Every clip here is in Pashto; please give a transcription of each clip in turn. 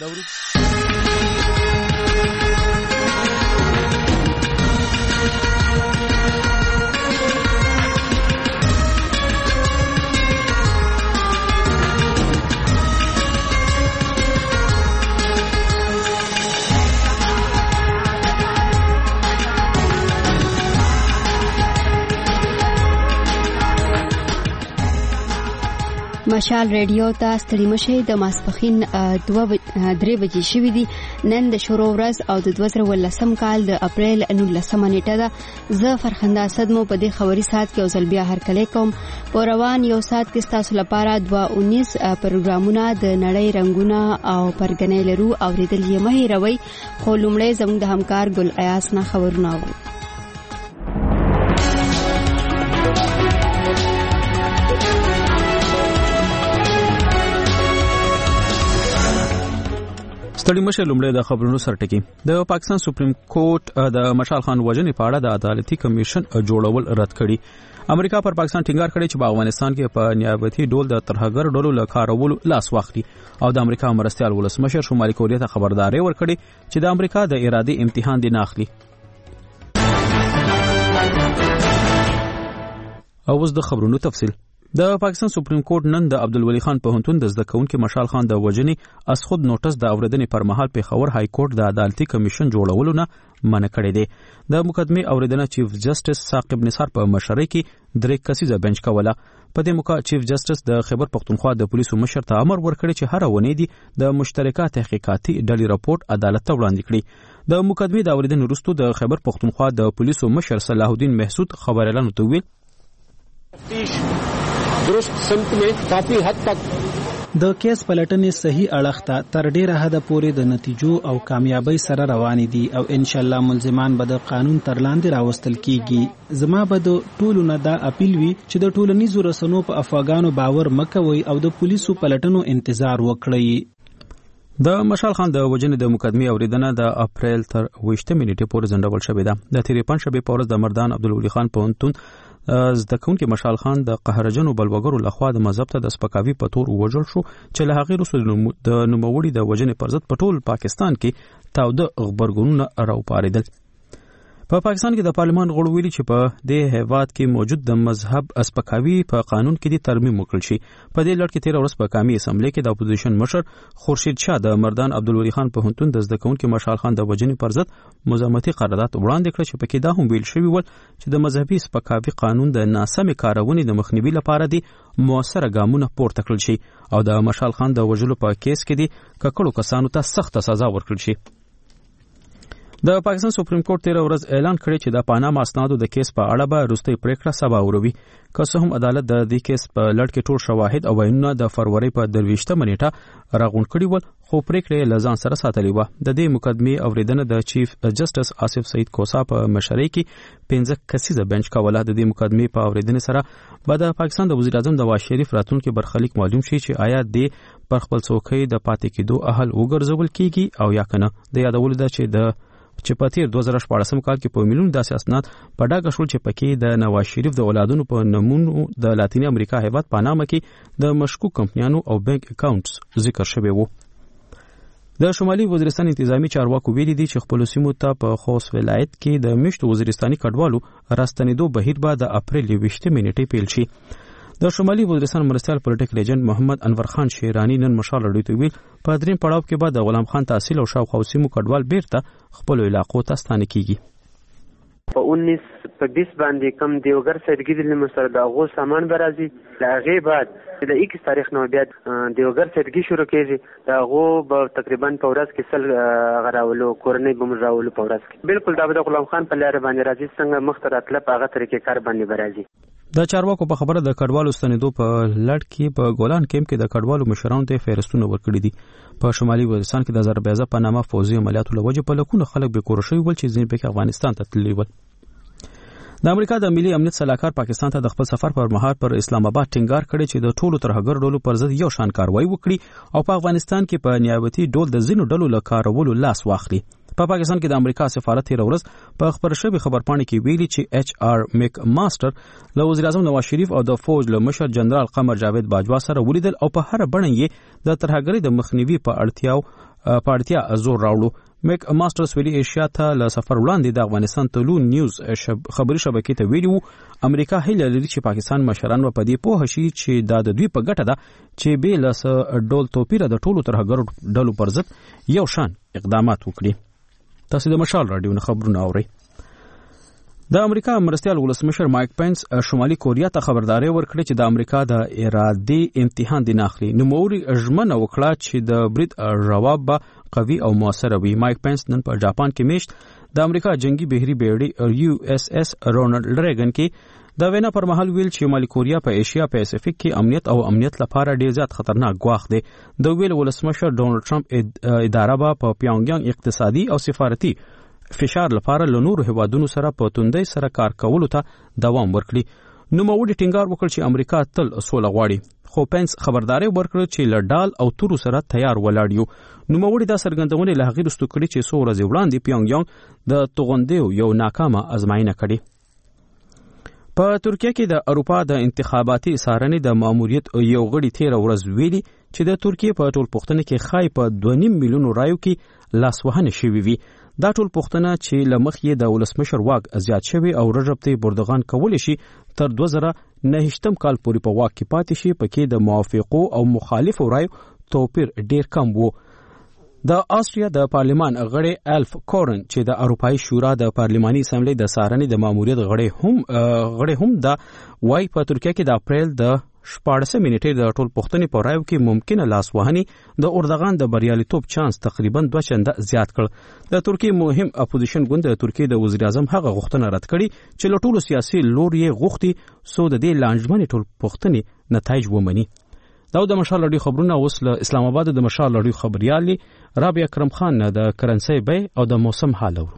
مشال ریډیو ته ستړي مشي د ماسپخین 3 بجې شوې دي. نن د شروع ورځ او د 2019 کال د اپریل 19 نیټه ده. زه فرخنده اسد مو په دې خبري ساعت کې اوسل بیا هرکلی کوم. په روان یو ساعت کې تاسو لپاره 219 پروګرامونه د نړۍ رنگونه او پرګنې لرو او ریدل یې مه هېروئ. خو لومړی زموږ د همکار ګل ایاس نه خبرونه اورو. ستړي مشه لومړی د خبرونو سرټکی. د پاکستان سپریم کورټ د مشال خان وژنې په اړه د عدالتي کمیشن جوړول رد کړي. امریکا پر پاکستان ټینګار کړی چې په افغانستان کې په نیابتي ډول د ترهګر ډلو له کارولو لاس واخلي او د امریکا مرستیال ولسمشر شمالي کوریا ته خبرداري ورکړي چې د امریکا د ارادي امتحان دی نه اخلي. او اوس د خبرونو تفصیل. د پاکستان سپریم کورټ نن د عبدالولي خان پوهنتون د زده کوونکي مشال خان د وژنې از خود نوټس د اوریدنې پر مهال پیښور های کورټ د عدالتي کمیشن جوړولو نه منع کړی دی. د مقدمې اوریدنه چیف جسټس ثاقب نثار په مشرۍ کې 3 کسیزه بنچ کوله. په دې موقع چیف جسټس د خیبر پختونخوا د پولیسو مشر ته امر ورکړی چې هر ونې دي د مشترکه تحقیقاتي ډلې راپورټ عدالت ته وړاندې کړي. د مقدمې د اوریدنې وروسته د خیبر پختونخوا د پولیسو مشر صلاح الدین محسود خبريالانو ته ویل درست سمت में काफी हद तक د کیس پلټنې صحیح اړخته تر ډیره حد پورې د نتیجو او کامیابی سره روان دي او ان شاء الله ملزمان به د قانون تر لاندې راوستل کیږي. زما به د ټولو نه دا اپیل وی چې د ټولنیزو رسنیو په افغانانو باور مکوي او د پولیسو پلټنو انتظار وکړي. د مشال خان د وژنې د مقدمې اوریدنه د اپریل تر 20 نیټې پورې ځنډول شوې ده. د تیرې پنځشنبې په ورځ د مردان عبدالولي خان پوهنتون زده کوونکي مشال خان د قهرجنو بلوګرو لخوا د مذهب ته د سپکاوي په تور وژل شو چې له هغې وروسته د نوموړي د وژنې پر ضد په ټول پاکستان کې تاوده غبرګونونه راوپارېدل. په پاکستان کې د پارلمان غړو ویلي چې په دې هیواد کې موجود د مذهب سپکاوي په قانون کې د ترمیم وکړل شي. په دې لړ کې 13 ورځې په قومي اسمبلی کې د اپوزیشن مشر خورشید شاه د مردان عبدالولي خان پوهنتون د زده کوونکي مشال خان د وژنې پر ضد مزاحمتي قرارداد وړاندې کړ چې پکې دا هم ویل شوی ول چې د مذهبي سپکاوي قانون د ناسمې کارونې د مخنیوي لپاره دی موثره ګامونه پورته کړل شي او د مشال خان د وژلو په کیس کې دی ککړو کسانو ته سخت سزا ورکړل شي. د پاکستان سپریم کورټ 13 ورځ اعلان کړی چې د پاناما اسنادو د کیس په اړه به وروستۍ پریکړه سبا وروي. که څه هم عدالت د دې کیس په لړ کې ټول شواهد او وینونه د فروری په 23 نیټه راغونډ کړي ول خو پریکړه له ځان سره ساتلې و. د دې مقدمې اوریدنه د چیف جسټس آصف سعید کوسا په مشرۍ کې 15 کسیزه بنچ کوله. د دې مقدمې په اوریدنې سره به د پاکستان د وزیر اعظم نواز شریف راتلونکي برخلیک معلوم شي چې آیا د پر خپل څوکۍ د پاتې کېدو اهل وګرځول کیږي او یا کنه. د یادول ده چې په تیر 2014 کال کې په میلیون داسې اسناد په ډاګه شول چې پکې د نواز شریف د اولادونو په نمونو د لاتینی امریکا هیواد پاناما کې د مشکوک کمپنیانو او بانک اکاونټس ذکر شوی وو. د شمالي وزیرستان انتظامی چارواکو ویلي دي چې خپل سیمو ته په خوست ولایت کې د میشتو وزیرستاني کډوالو راستنېدو بهیر به د اپریل 20 نیټې پیل شي. د شمالي وزیرستان مرستیال پولیټیکل ایجنټ محمد انور خان شیرانی نن مشال راډیو ته ویل په دریم پړاو کې به د غلام خان تحصیل او شاوخوا سیمو کډوال بیرته خپل علاقو ته ستانه کیږي. په 19 په 20 باندې کم دیوګر سیدګي د مسر د غو سامان برازي لاغه بعد د 21 تاریخ نو بیا دیوګر سیدګي شروع کیږي دا غو به تقریبا په ورځ کې سل غراولو کورنۍ بمراولو په ورځ کې بالکل د غلام خان په لار باندې راځي څنګه مخترات لپ هغه طریقې کار باندې برازي. د چارواکو په خبره د کډوالو ستنېدو په لړ کې په ګولان کیمپ کې د کډوالو مشرانو ته فهرستونه ورکړي دي. په شمالي وزیرستان کې د زربیازه په نامه فوزي عملیاتو لوجه په لکونو خلک به کور شوی ول چې ځین په افغانستان ته تللی ول. د امریکا د ملي امنیت صلاحکار پاکستان ته د خپل سفر پر مهال پر اسلام آباد ټینګار کړی چې د ټولو ترهګر ډلو پر ضد یو شان کاروایی وکړي او په افغانستان کې په نیابتي ډول د ځینو ډلو له کارولو لاس واخلي. په پاکستان کې د امریکا سفارت تیر ورځ په خبر شوی خبرپاڼه کې ویلي چې ایچ آر میک ماستر له وزیر اعظم نواز شریف او د فوج له مشر جنرال قمر جاوید باجوا سره ولیدل او په هر بڼه یې د ترهګرۍ د مخنیوي په اړتیاو پارتیا زور راوړو. میک ماسترز ویلي ایشیا ته له سفر وړاندې د افغانستان تلون نیوز خبري شبکې ته ویلي وو امریکا هیله لري چې پاکستان مشران په دې پوه شي چې دا د دوی په ګټه ده چې به له ډول توپیره د ټولو ترهګرو ډلو پر ضد یو شان اقدامات وکړي. تاسو د مشال رادیو نه خبرونه اورئ. د امریکا مرستیال ولسمشر مایک پینس شمالي کوریا ته خبرداري ورکړه چې د امریکا د ارادې امتحان دی ناخلي. نوموړي ژمنه وکړه چې د برید جواب به قوي او موثر وي. مایک پینس نن په جاپان کې میشت د امریکا جنگي بحري بیړۍ USS رونالډ ریګن کې د وینا پر مهال ویل چې شمالي کوریا په ایشیا پیسفیک کې امنیت لپاره ډیر زیات خطرناک ګواښ دی. د ویل ولسمشر ډونالد ټرمپ اداره به په پیونګیانګ اقتصادي او سفارتي فشار لپاره له نورو هیوادونو سره په توندۍ سره کار کولو ته دوام ورکړي. نوموړي ټینګار وکړ چې امریکا تل سوله غواړي. خو پینس خبرداري ورکړه چې له ډال او تورو سره تیار ولاړ یو. نوموړي دا څرګندونه له هغې وروسته کړې چې څو ورځې وړاندې پیونګیانګ د توغندیو یو ناکامه ازمایښت کړې. په ترکیه کې د اروپا د انتخاباتي څارنې د ماموریت یو غړي 13 ورځ ویلي چې د ترکیه په ټول پښتنه کې خای په 2.5 میلیون رایو کې لاسوهنه شوې وي. دا ټول پښتنه چې لمخ یې د ولسمشر واک زیات شوی او رجب طیب اردوغان کولی شي تر 2009 کال پورې په واک کې پاتې شي. پکې د موافقو او مخالفو رایو توپیر ډیر کم وو. د آسټریا د پارلمان غړی الف کورن چې د اروپایي شورا د پارلماني اسمبلی د څارنې د ماموریت غړی هم دا وای په ترکیه کې د اپریل د 14 منټې د ټول پښتنې په رایو کې ممکنه لاسوهنې د اردوغان د بریالیتوب چانس تقریبا 2 چنده زیات کړ. د ترکیه مهم اپوزیشن ګوند د ترکیه د وزیر اعظم هغه غوښتنه رد کړي چې له ټولو سیاسي لوري غوښتي سو د دې لانجمنې ټول پښتنې نتایج ومني. دا د مشال رادیو خبرونه اوس له اسلام آباد د مشال رادیو خبريالي رابعه کرم خان د کرنسي بي او د موسم حال اورو.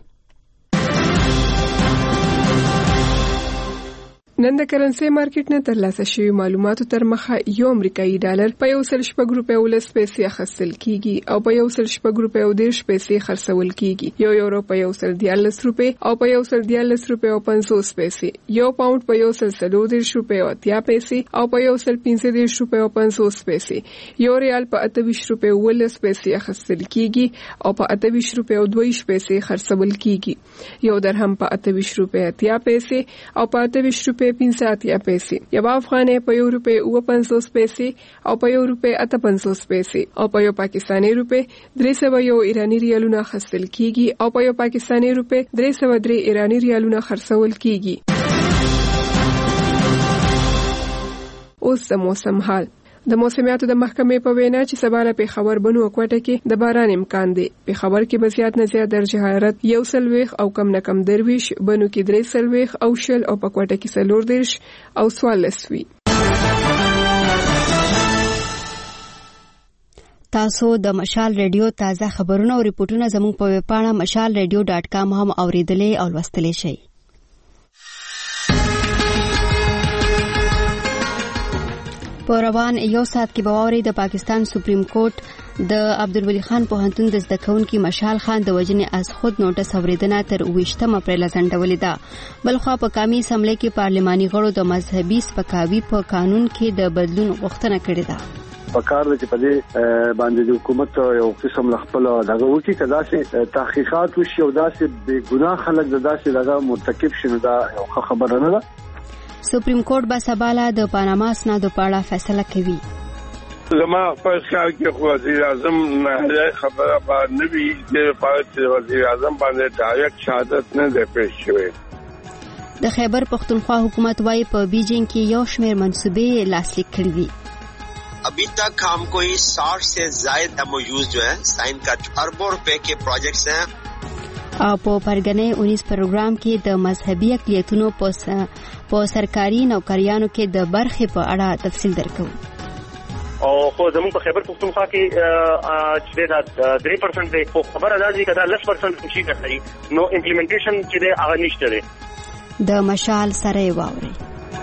نن د کرنسي مارکیټ نه ترلاسه شوی معلوماتو تر مخه یو امریکایي ډالر په 1.4 روپیه پیسې اخیستل کیږي او په 1.4 روپیه پیسې خرڅول کیږي. یو یورو په 1.14 روپیه او په 1.14 روپیه او 50 پیسې. یو پاوند په 1.30 روپیه او 80 پیسې او په 1.15 روپیه او 50 پیسې. یو ریال په 28 روپیه 10 پیسې اخیستل کیږي او په 28 روپیه 2 پیسې خرڅول کیږي. یو درهم په 28 روپیه 80 پیسې او په 28 روپیه 50 پیسې. یو افغانۍ په 1 روپیه 50 پیسې او په 1 روپیه 58 پیسې او په یو پاکستاني روپیه 301 ایرانی ریالونه خرڅول کیږي او په یو پاکستاني روپیه 303 ایرانی ریالونه خرڅول کیږي. اوس د موسم حال. د موسمیاتو د محکمې په وینا چې سبا له پیښور بنو او کوټه کې د باران امکان دی. پیښور کې به زیات نه زیات درجه حرارت 1 او کم نه کم 23, بنو کې 3 او شل او په کوټه کې 4 او 14 وي. تاسو د مشال ریډیو تازه خبرونه او ریپورتونه زموږ په ویب پاڼه mashalradio.com هم اوریدلې او لوستلې شئ. په روان یو ساعت کې باوري د پاکستان سپریم کورټ د عبدالولي خان پوهنتون د زده کوونکي مشال خان د وژنې از خود نوټس اوریدنه تر 20 اپریل ځنډولې ده. بلخوا په قومي اسمبلی کې پارلماني غړو د مذهبي سپکاوي په قانون کې د بدلون غوښتنه کړې ده. پکار د چې په دې باندې د حکومت یو قسم خپل دغه وکی کدا سي تحقیقات وشي او داسې بے ګناه خلک داسې دغه مرتکب شنه دا یو خبره نه ده. سپریم کورټ به سباله د پاناما اسنادو په اړه فیصله کوي. زما په خیال کې وزیر اعظم نه خبره باندې وی د پات وزیر اعظم باندې ډایرکټ شهادت نه دی پیښ شوی. د خیبر پختونخوا حکومت وايي په بیجینګ کې یو شمېر منصوبې لاسلیک کړې دي. अभी तक हम कोई 60 से ज्यादा MOUs जो है साइन कर अरबों रुपए के प्रोजेक्ट्स हैं. او په پرګنې 19 پروګرام کې د مذهبي اقلیتونو په سرکاري نوکریانو کې د برخې په اړه تفصیل درکو. او خو زموږ په خیبر پختونخوا کې چې دا 3% دی خو خبره ده چې دا 10% شي کوي نو امپلیمنټیشن چې دی هغه نشته دی. د مشال سره واوري.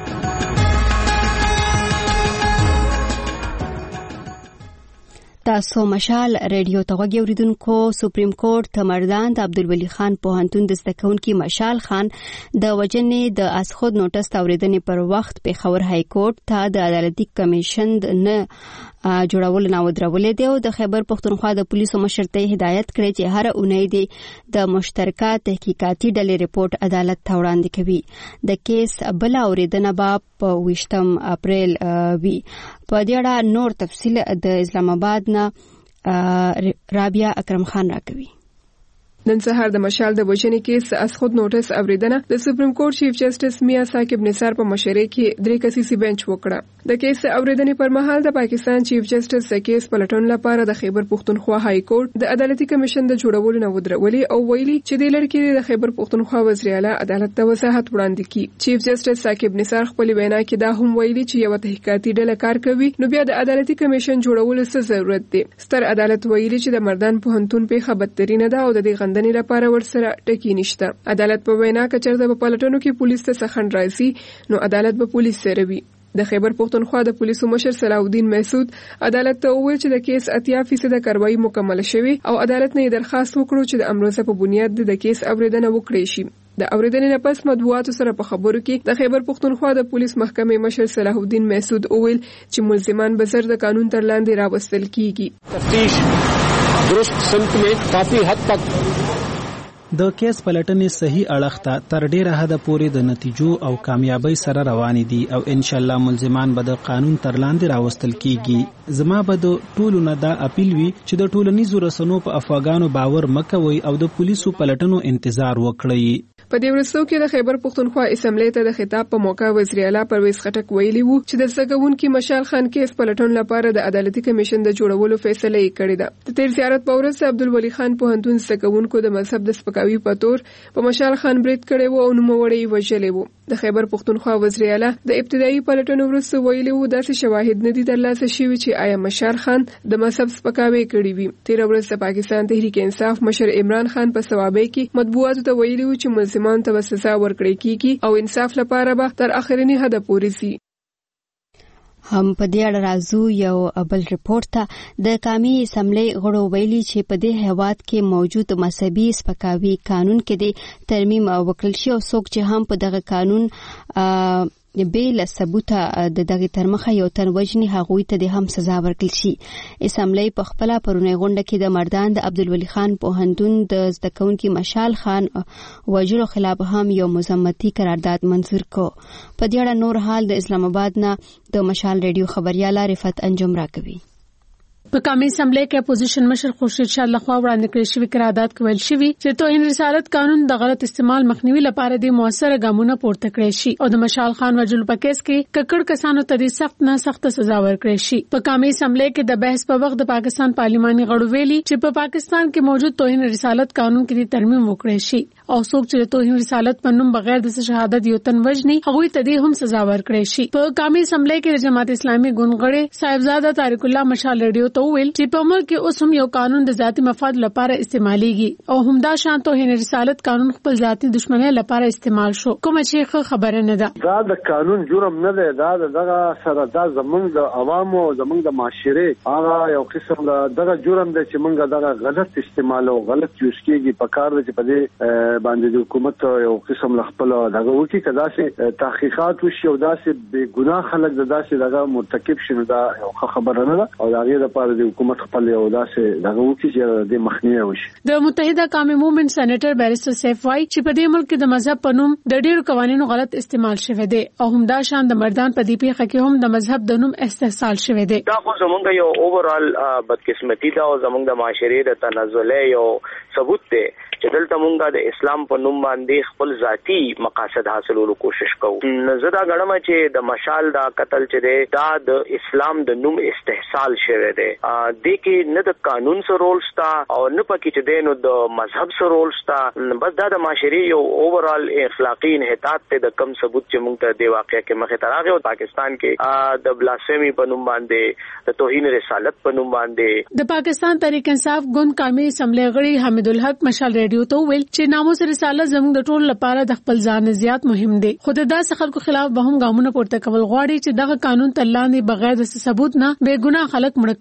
تاسو مشال ریډیو ته غوږی اوریدونکو. سپریم کورټ تمردان د عبدالولي خان پوهنتون د زده کوونکي مشال خان د وژنې د از خود نوټس اوریدنې پر وخت پیښور های کورټ ته د عدالتي کمیشن نه جوړول نه ودرولې دی او د خیبر پختونخوا د پولیسو مشر ته هدایت کړی چې هر اونۍ د مشترکه تحقیقاتي ډلې رپورت عدالت ته وړاندې کوي. د کیس بل اوریدنه په 28 اپریل وی. په دې اړه نور تفصیل د اسلام آباد نه رابعه اکرم خان راکوي. نن سهار د مشال د وژنې کیس از خود نوټس اوریدنه د سپریم کورټ چیف جسټس میاں ثاقب نثار په مشرۍ کې 3 کسیزي بنچ وکړه. د کیس اوریدنې پر مهال د پاکستان چیف جسټس د کیس پلټون لپاره د خیبر پختونخوا های کورټ د عدالتي کمیشن د جوړولو نه ودرولې او ویلي چې د لړکې د خیبر پختونخوا وزیر اعلی عدالت ته وضاحت وړاندې کړي. چیف جسټس ثاقب نثار خپل وینا کې دا هم ویلي چې یو تحقیقاتي ډله کار کوي نو بیا د عدالتي کمیشن جوړولو څه ضرورت دی. ستر عدالت ویلي چې د مردان پوهنتون په خبرترینه ده او د دې غندنې لپاره ورسره ټکی نشته. عدالت په وینا کې چرته په پلټنو کې پولیس ته سخن راځي نو عدالت به پولیس سره وي. د خیبر پختونخوا د پولیسو مشر صلاح الدین محسود عدالت ته وویل چې د کیس 80% کاروایی مکمل شوه او عدالت نه درخواست وکړو چې د امروزه په بنیاد د کیس اوریدنه وکړي شي. د اوریدنې نه پس مطبوعاتو سره په خبرو کې د خیبر پختونخوا د پولیس محکمې مشر صلاح الدین محسود وویل چې ملزمان به زر د قانون تر لاندې راوستل کیږي. تفتیش درست سمت में काफी हद तक د کیس پلټنې صحیح اړخ ته تر ډیره حد پورې د نتیجو او کامیابی سره روان دي او ان شاء الله ملزمان به د قانون تر لاندې راوستل کیږي. زما به د ټولو نه دا اپیل وي چې د ټولنیزو رسنیو په افواګانو باور مکوي او د پولیسو پلټنو انتظار وکړي. په دې ورځو کې د خیبر پختونخوا اسمبلی ته د خطاب په موقع وزیر اعلی پرویز خټک ویلي وو چې د زګونکو مشال خان کیس پلټون لپاره د عدالتي کمیشن د جوړولو فیصله یې کړې ده. د تیر زیارت په ورځ عبدالولي خان پوهنتون زګونکو د مذهب د سپکاوي په تور په مشال خان برید کړي وو او نوموړی وژلې وو. د خیبر پختونخوا وزیر اعلی د ابتدایي پلټنو وروسته ویلي وو داسې شواهد نه دي ترلاسه شوي چې آیا مشال خان د مذهب سپکاوي کړي وي. تیر ورځ د پاکستان تحریک انصاف مشر عمران خان په ثوابه کې مطبوعاتو ته ویلي وو چې ملزمان ته سزا ورکړي کیږي او انصاف لپاره به تر اخرنی حد پورې سي. هم په دې اړه راځو یو بل ریپورت ته. د قومي اسمبلی غړو ویلي چې په دې هیواد کې موجود مذهبي سپکاوي قانون کې د ترمیم وکړل شي او څوک چې هم په دغه قانون بیل ثبوت د دغه ترمخه یو تن وجنی هغوی ته د هم سزا ورکړل شي. اسمبلی په خپل پرونی غونډه کې د مردان د عبدالولي خان پوهنتون د زده کوونکي مشال خان وجلو خلاف هم یو مذمتي قرارداد منظور کو. په دې اړه نور حال د اسلام آباد نه د مشال ریډیو خبريال رفعت انجم راکوي. په قومي اسمبلی کې اپوزیشن مشر خورشید شاه لخوا وړاندې کړل شوی قرارداد کوي چې توهین رسالت قانون د غلط استعمال مخنیوي لپاره د موثر ګامونه پورته کړی شي او د مشال خان وجلو په کیس کې ککړ کسانو ته د سخت نه سخت سزا ورکړي شي. په قومي اسمبلی کې د بحث په وخت د پاکستان پارلماني غړو ویلي چې په پاکستان کې موجود توهین رسالت قانون کې ترمیم وکړي شي او څوک چې توهین رسالت په نوم بغیر د شهادت یو تن وجني هغوی ته هم سزا ورکړي شي. په قومي اسمبلی کې د جماعت اسلامي ګوندغړي صاحبزاده طارق الله مشال ریډیو ته ویل چې په ملک کې اوس هم یو قانون د ذاتي مفاد لپاره استعماليږي او همدا شان توهین رسالت قانون خپل ذاتي دشمنۍ لپاره استعمال شو. کوم چې خبره نه ده دا د قانون جرم نه ده. دا دغه سره دا زمونږ د عوامو زمونږ د معاشره هغه یو قسم دغه جرم ده چې موږ دغه غلط استعمال او غلط یوز کیږي. په کار چې په دې باندې د حکومت یو قسم خپل دغه وکي کدا سي تحقیقات وشي او داسې بے ګناه خلک داسې دغه مرتکب شنو دا یو خبره نه ده او هغه لپاره د حکومت خپل یو داسې دغه وکي چې د مخنیوي وشي. د متحده قومي موومېنټ سېنیټر بیرسټر سیف وای چې په دې ملک کې د مذهب په نوم د ډېرو قوانینو غلط استعمال شوی دی او همدا شان د مردان په دې پیښه کې هم د مذهب د نوم استحصال شوی دی. دا خو زمونږ یو اوورال بدقسمتي ده او زمونږ د معاشري د تنزل یو ثبوت دی چې دلته مونږه د اسلام په نوم باندې خپل ذاتی مقاصد حاصلولو کوشش کوو. زه دا غواړم چې د مشال دا قتل چې دی دا د اسلام د نوم استحصال شوی دی. د کې نه د قانون سره رول شته او نه پکې چې دی نو د مذهب سره رول شته. بس دا د معاشري یو اوورال اخلاقی انحطاط ته د کم ثبوت چې مونږ ته د واقعیا کې مخه تراغه او پاکستان کې د بلاسفیمی په نوم باندې د توهین رسالت په نوم باندې د پاکستان تحریک انصاف ګوند قومي اسمبلی غړي حمید الحق مشال ریډیو ته ویل چې ناموس رسالت زموږ د ټول لپاره د خپل ځان زیات مهم دی. خو د داسې خلکو خلاف به هم ګامونه پورته کول غواړي چې دغه قانون تر لاندې بغیر د ثبوت نه بے ګناه خلک مړ کوي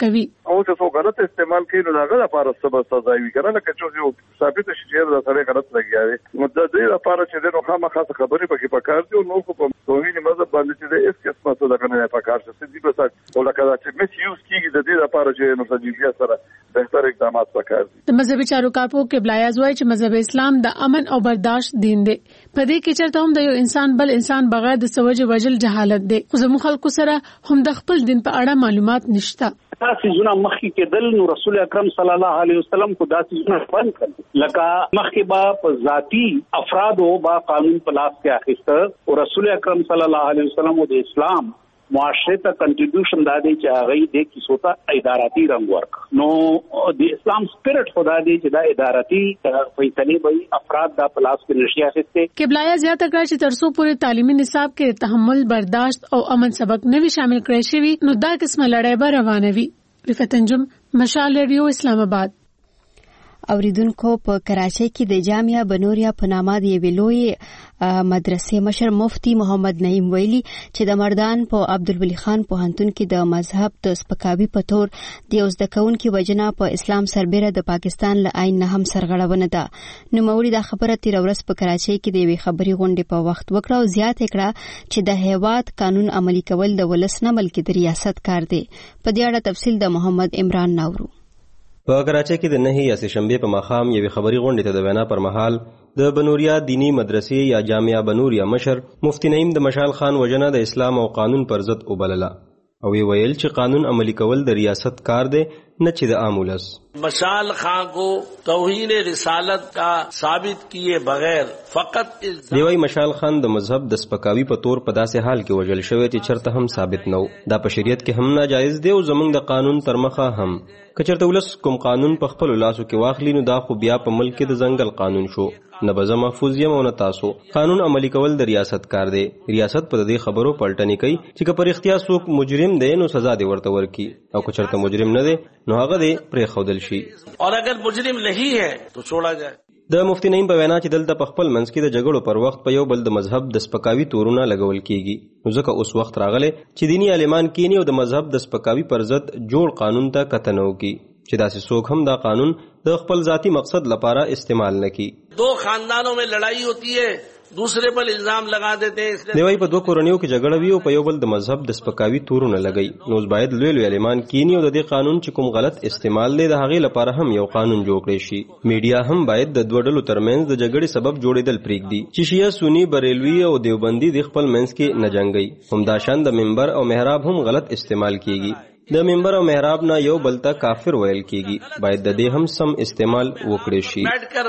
او څه غلط استعمال کوي نو هغه لپاره سبب سزا وي کنه لکه چې یو ثابت شي چې دا سره غلط لګیاوي نو د دې لپاره چې نو خامخا خبرې پکې پکار دي نو په توهین مذهب باندې چې د اس قسمه څه د کنه پکار څه دي بس او لکه چې مس یوز کیږي د دې لپاره چې نو سجیفیا سره بهتر اقدامات پکار دي. د مذهبي چارواکو قبله اعظم چې مذهب اسلام د امن او برداشت دین دی په دې کې چرته هم د یو انسان بل انسان بغیر د سوجه وجل جهالت دی خو زموږ خلکو سره هم د خپل دین په اړه معلومات نشته. تاسو زونه مخکې کېدل نو رسول اکرم صلی الله علیه وسلم کو داسې زونه بند کړ لکه مخکې با ذاتی افراد او با قانون په لاس کې اخیسته او رسول اکرم صلی الله علیه وسلم د اسلام معاشره ته کنټریبیوشن دادی چې هغه د کیسو ته اداراتي رنګ ورک نو د اسلام سپیرټ خدا دی چې دا اداراتي فیصله به افراد د پلاس کې نشي اخیسته. قبله زیاته کړ چې ترڅو پورې تعلیمي نصاب کې تحمل برداشت او امن سبق نوي شامل کړی شي نو دا قسمه لړۍ به روانه وي. رفعت انجم مشال ریډیو اسلام آباد. اوریدونکو په کراچۍ کې د جامعه بنوریا په نامه د یوې لویې مدرسې مشر مفتی محمد نعیم ویلي چې د مردان په عبدالولي خان پوهنتون کې د مذهب د سپکاوي په تور د یو زده کوونکي وژنه په اسلام سربېره د پاکستان له آئین نه هم سرغړونه ده. نوموړي دا خبره تېره ورځ په کراچۍ کې د یوې خبري غونډې په وخت وکړه او زیاته کړه چې د هیواد قانون عملي کول د ولس نه بلکې د ریاست کار دی. په دې اړه تفصیل د محمد عمران ناورو. په کراچۍ کې د نهي یا سهشنبې په ماښام یوې خبري غونډې ته د وینا پر مهال د بنوریا دینی مدرسې یا جامعه بنوریا مشر مفتی نعیم د مشال خان وژنه د اسلام او قانون پر ضد وبلله او ویل چې قانون عملی کول د ریاست کار دی न चिद आमुलस। मशाल खां को तौहीन रिसालत का साबित किए बगैर फकत देवाई मशाल खान द मजहब द स्पकावी په تور په داسې حال کې وجل شوی چې چرته هم ثابت نو دا په شریعت کې هم ناجایز دی او زمونږ د قانون تر مخه هم کچرته ولس کوم قانون په خپل لاسو کې واخلي نو دا خو بیا په ملک کې د ځنګل قانون شو نه به محفوظ یم او نه تاسو. قانون عملی کول د ریاست کار دی. ریاست په دې خبرو پلټنی کوي چې په اختیار څوک مجرم دی نو سزا دی ورته ورکی او که چرته مجرم نه دی نو هغه دی پرې خودل شي اور اگر مجرم نہیں ہے تو چھوڑا جائے. د مفتی نعیم په وینا چې دلته په خپل منځ کې د جګړو پر وخت په یو بل د مذهب د سپکاوي تورونه لګول کیږي نو ځکه اوس وخت راغلی چې دینی عالمان کینی او د مذهب د سپکاوي پر ضد جوړ قانون ته کتنه وکړي چې داسې څوک هم دا قانون د خپل ذاتی مقصد لپاره استعمال نه کړي. دو خاندانوں میں لڑائی ہوتی ہے دوسرے پر الزام لگا دیتے ہیں. دیوای په دوه کورنیو کې جګړه وی او په یو بل د مذهب د سپکاوي تورونه لګي نو باید لوی لوی عالمان کینی او د دې قانون چې کوم غلط استعمال دی د هغې لپاره هم یو قانون جوړ کړي شي. میډیا هم باید د دوه ډلو ترمنځ د جګړې سبب جوړېدل پرېږدي چې شیعه سنی بریلوي او دیوبندي د خپل منځ کې نه جنګي. همداشان د منبر او محراب هم غلط استعمال کیږي. د منبر او محراب نه یو بل ته کافر ویل کیږي باید د دې هم سم استعمال وکړي شي.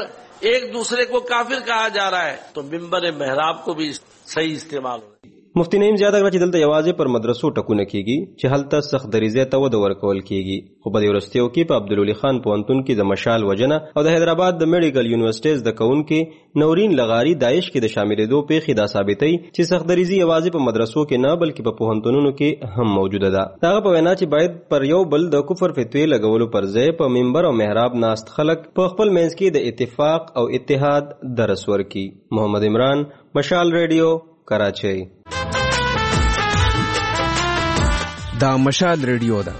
ایک دوسرے کو کافر کہا جا رہا ہے تو منبر محراب کو بھی صحیح استعمال ہو. مفتی نعیم زیاده کړه چې دلته یوازې پر مدرسو ټکونه کیږي چې هلته سخت دریزه ته وده ورکول کیږي خو په دې ورستیو کې په عبدالولي خان پوهنتون کې د مشال وجنه او د حیدرآباد د میډیکل یونیورسيټیز د کونکي نورین لغاری داعش کې د شاملېدو پیښې دا ثابتوي چې سخت دریزي یوازې په مدرسو کې نه بلکې په پوهنتونونو کې هم موجوده ده. داغه په وینا چې باید پر یو بل د کفر فتوی لګولو پر ځای په منبر او محراب ناست خلک په خپل منځ کې د اتفاق او اتحاد درس ورکړي. محمد عمران مشال ریډیو کراچۍ. دا مشال ریډیو ده.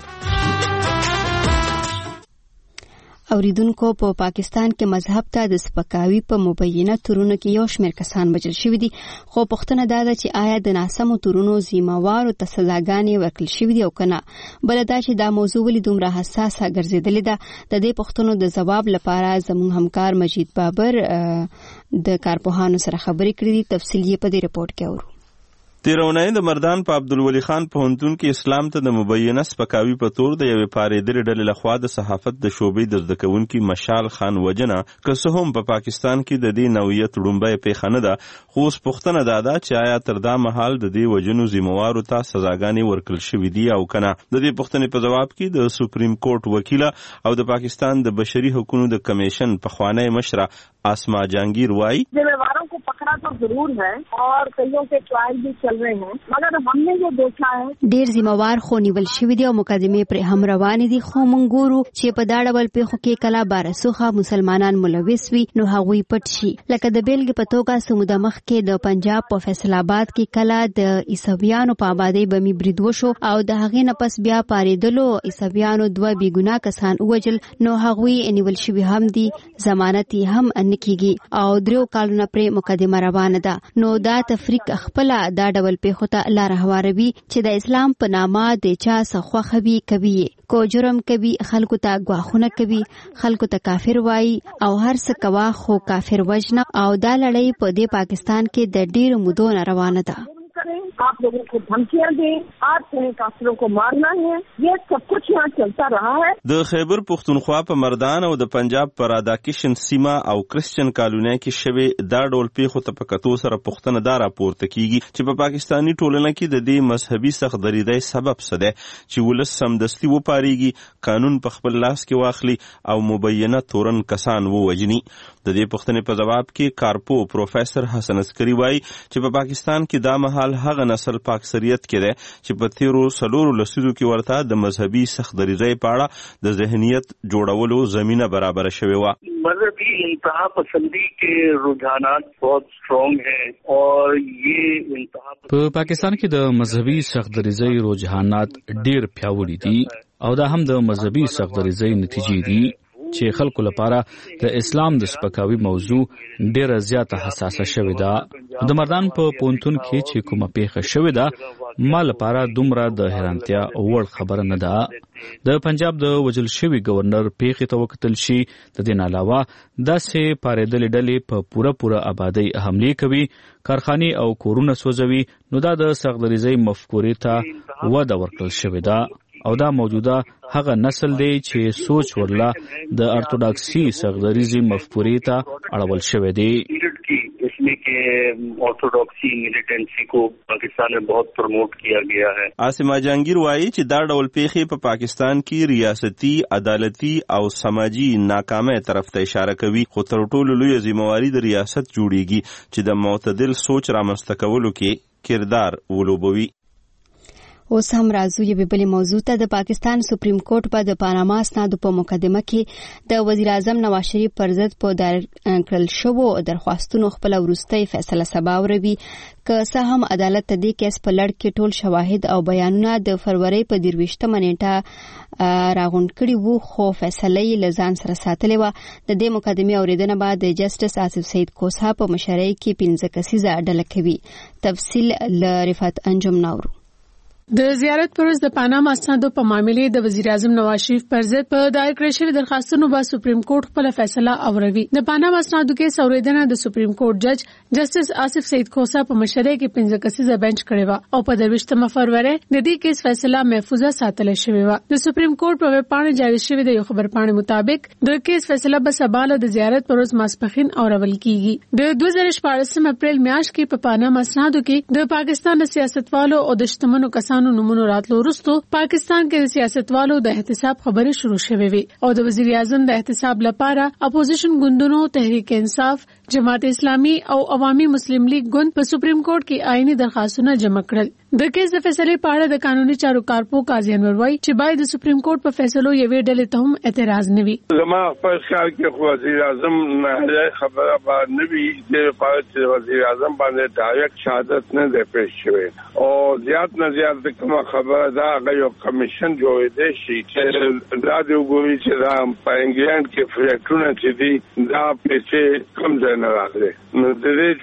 اوریدونکو په پاکستان کې مذهب ته د سپکاوي په مبینه تورونو کې یو شمېر کسان وژل شوي دي خو پوښتنه دا ده چې آیا د ناسمو تورونو ذمہوارو ته سزاګانې ورکړل شوي دي او که نه. بله دا چې دا موضوع ولې دومره حساسه ګرځېدلې ده د دې پوښتنو د ځواب لپاره زموږ همکار مجید بابر د کارپوهانو سره خبرې کړې دي. تفصیل یې په دې رپورټ کې اورو. تیرونی د مردان په عبدالولي خان پوهنتون کې اسلام ته د مبینه سپکاوي په تور د یوې پارېدلې ډلې لخوا د صحافت د شعبې د زده کوونکي مشال خان وژنه که څه هم په پاکستان کې د دې نوعیت لومړۍ پیښه نه ده خو اوس پوښتنه دا ده چې آیا تر دا مهال د دې وژنو ذمہوارو ته سزاګانې ورکړل شوي دي او که نه. د دې پوښتنې په ځواب کې د سپریم کورټ وکیله او د پاکستان د بشري حقوقو د کمیشن پخوانی مشره آسما جهانگیر وايي ذمہواروں کو پکڑا تو ضرور ہے اور کئیوں کے ٹرائل بھی चल रहे हैं, मगर हमने जो देखा है ډیر ذمہوار خو نیول شوی دی او مقدمه پر هم روان دي، خو مونږ ګورو چې په دا ډول پیښو کې کله بارسوخه مسلمانان ملوث وي نو هغوی پټ شي. لکه د بیلګې په توګه سموده مخکې د پنجاب په فیصل آباد کې کله د عیسویانو په آبادی بمی برید وشو او د هغې نه پس بیا پارېدلو عیسویانو 2 بېګناه کسان ووجل، نو هغوی نیول شوي هم دي، ضمانت هم نه کیږي او 3 کالونه پرې مقدمه روانه ده. نو دا تفریق خپله دا ډول پیښو ته لار هواروي چې د اسلام په نامه د چا څه خوښوي کوي، کو جرم کوي، خلکو ته ګواښونه کوي، خلکو ته کافر وایي او هر څه کوا خو کافر وجنه. او دا لړۍ په دې پاکستان کې د ډېرو مودو نه روانه ده. आप लोगों को धमकियां दें, आप कहें काफिरों को मारना है, ये सब कुछ यहाँ चलता रहा है. د خیبر پختونخوا په مردان او د پنجاب په راداکشن سیمه او کرسچن کالونی کې شوی دا ډول پیښو ته په کتو سره پوښتنه دا راپورته کیږي چې په پاکستانی ټولنه کې د دې مذهبي سختدریدۍ سبب څه دی چې ولس سمدستي وپاریږي، قانون په خپل لاس کې واخلي او مبینه تورن کسان ووجني. د دې پوښتنې په جواب کې کارپو پروفیسر حسن عسکری وایي چې په پاکستان کې دا مهال هغه نسل په اکثریت کې دی چې په تیرو 4 لسیزو کې ورته د مذهبي سختدریدۍ په اړه د ذهنیت جوړولو زمینه برابر شوې وه. مذهبی انتہا پسندی کے رجحانات بہت سٹرونگ ہیں اور یہ انتہا په پاکستان کې د مذهبي سختدریزۍ رجحانات ډیر پیاوړي دي او دا هم د مذهبي سختدریزۍ نتیجې دي چې خلکو لپاره د اسلام د سپکاوي موضوع ډیره زیاته حساسه شوې ده. د مردان په پونتون کې چې کومه پیښه شوې ده ما لپاره دومره د حیرانتیا وړ خبره نه ده. د پنجاب د وجل شوي گورنر پیښې ته وکتل شي، د دې نه علاوه داسې پارېدلې ډلې په پوره آبادی حملې کوي، کارخانې او کورونه سوځوي، نو دا د سختدریزۍ مفکورې ته وده ورکړل شوې ده او دا موجوده هغه نسل دی چې سوچ ورله د ارتوډاکسي سختدریزۍ مفکورې ته اړول شوی دی. اس میں کہ آرتھوڈاکسی ملیٹنسی کو پاکستان میں بہت پروموٹ کیا گیا ہے. عاصمه جهانگیر وایي چې دا ډول پیښې په پاکستان کې ریاستي، عدالتي او سماجی ناکامۍ طرف ته اشاره کوي، خو تر ټولو لویه ذمہواري د ریاست جوړیږي چې د معتدل سوچ رامنځته کولو کې کردار ولوبوي. اوس هم راځو یوې بلې موضوع ته. د پاکستان سپریم کورټ په د پاناما اسنادو په مقدمه کې د وزیر اعظم نواز شریف پر ضد په دایر کړل شوو درخواستونو خپل وروستۍ فیصله سبا وروي. که څه هم عدالت د دې کیس په لړ کې ټول شواهد او بیانونه د فروری په 23 نیټه راغونډ کړي وو، خو فیصله یې له ځان سره ساتلې وه. د دې مقدمې اورېدنه بعد د جسټس آصف سعید کوسا په مشرۍ کې 15 کسیزه ډله کوي. تفصیل له رفعت انجم ناورو. د زیارت پر ورځ د پاناما اسنادو په معاملې د وزیر اعظم نواز شریف پر ضد په دایر کړل شوی درخواستونو باندې سپریم کورټ خپل فیصله اوروي. د پاناما اسنادو کې اوریدنه د سپریم کورټ جج جسټس آصف سعید کوسا په مشرۍ کې 15 کسیزه بنچ کړی و او په 23 فروری د دې کیس فیصله محفوظه ساتل شوی و. د سپریم کورټ په ویب پاڼه جاری شوی د یو خبرپاڼې مطابق د کیس فیصله به سباله د زیارت پر ورځ ماسپخین اورول کیږي. د 2014 اپریل میاشت کې په پاناما اسنادو کې د پاکستان د سیاستوالو او د شتمنو کسانو نومونو راتلو وروسته پاکستان کې د سیاستوالو د احتساب خبرې شروع شوې وي او د وزیر اعظم د احتساب لپاره اپوزیشن ګوندونو تحریک انصاف، جماعت اسلامي او عوامي مسلم لیگ ګوند په سپریم کورټ کې آئینی درخواستونه جمع کړل. د کیس د فیصلې په اړه د قانوني چارو کارپو قاضي انور وایي چې باید د سپریم کورټ په فیصلو یوې ډلې ته هم اعتراض نه وي. زما په خیال کې وزیر اعظم نه خبره باندې نه وي چې په وزیر اعظم باندې ډایرکټ شهادت نه دی پیښ شوی او زیات نه زیات کومه خبره دا غو کمیشن جوړ دی چې دا د وګوري چې دا په انګلند کې فریکټونه چې دي دا پیسې کم نه راغلي. نو د دې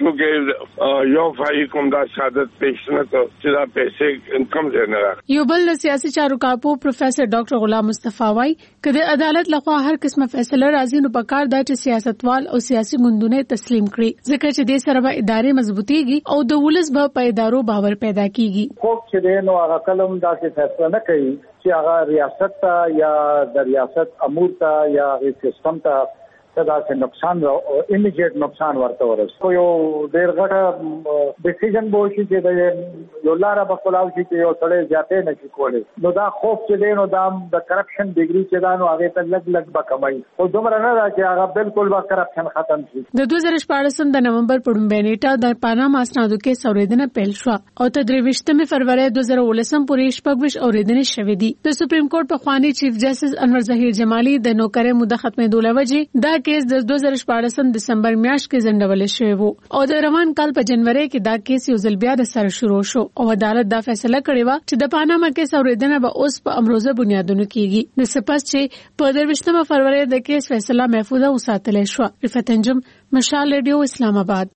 چې یو فای کوم دا شهادت پیښ نه کړ دا پیسې کم نه راغلي. یو بل سیاسي چارو کارپو پروفیسر ډاکټر غلام مصطفی وایي چې د عدالت لخوا هر قسمه فیصله راځي نو پکار دا چې سیاستوال او سیاسي ګوندونه تسلیم کړي ځکه چې د سره به ادارې مضبوطيږي او د ولس په ادارو باور پیدا کیږي. خو چې نو هغه کلم دا چې فیصله نه کوي چې هغه ریاست ته یا د ریاست امور ته یا سیستم ته صدا سے نقصان امیډیټ نقصان ورته ورسو یو ډیر غټه ډیسیژن به شي چې یو لاره به خلاص شي چې یو سړی ځاتې نشي کولی نو دا خوف چې دی نو دا د کرپشن ډیګري چې دا نو هغه ته لګ به کمای او دومره نه دا چې هغه بالکل به کرپشن ختم شي د 2014 د نومبر په لومړۍ نیټه د پاناما اسنادو کې اوریدنه پیل شو او تر 23 فروری 2019 پورې شپږ اوریدنې شوې دي د سپریم کورټ په خواني چیف جسټس انور ظهیر جمالي د نوکرې موده ختمېدو لوجې دا کیس د 2014 دسمبر میاشت کې ځنډول شوی وو او د روان کال په جنوري کې دا کیس یو ځل بیا د سره شروع شو او عدالت دا فیصله کړې و چې د پاناما کیس اوریدنه به اوس په امروزه بنیادونو کېږي د سپاس چې په 23 فروری د کیس فیصله محفوظه وساتل شو. رفعت انجم، مشال ریډیو، اسلام آباد.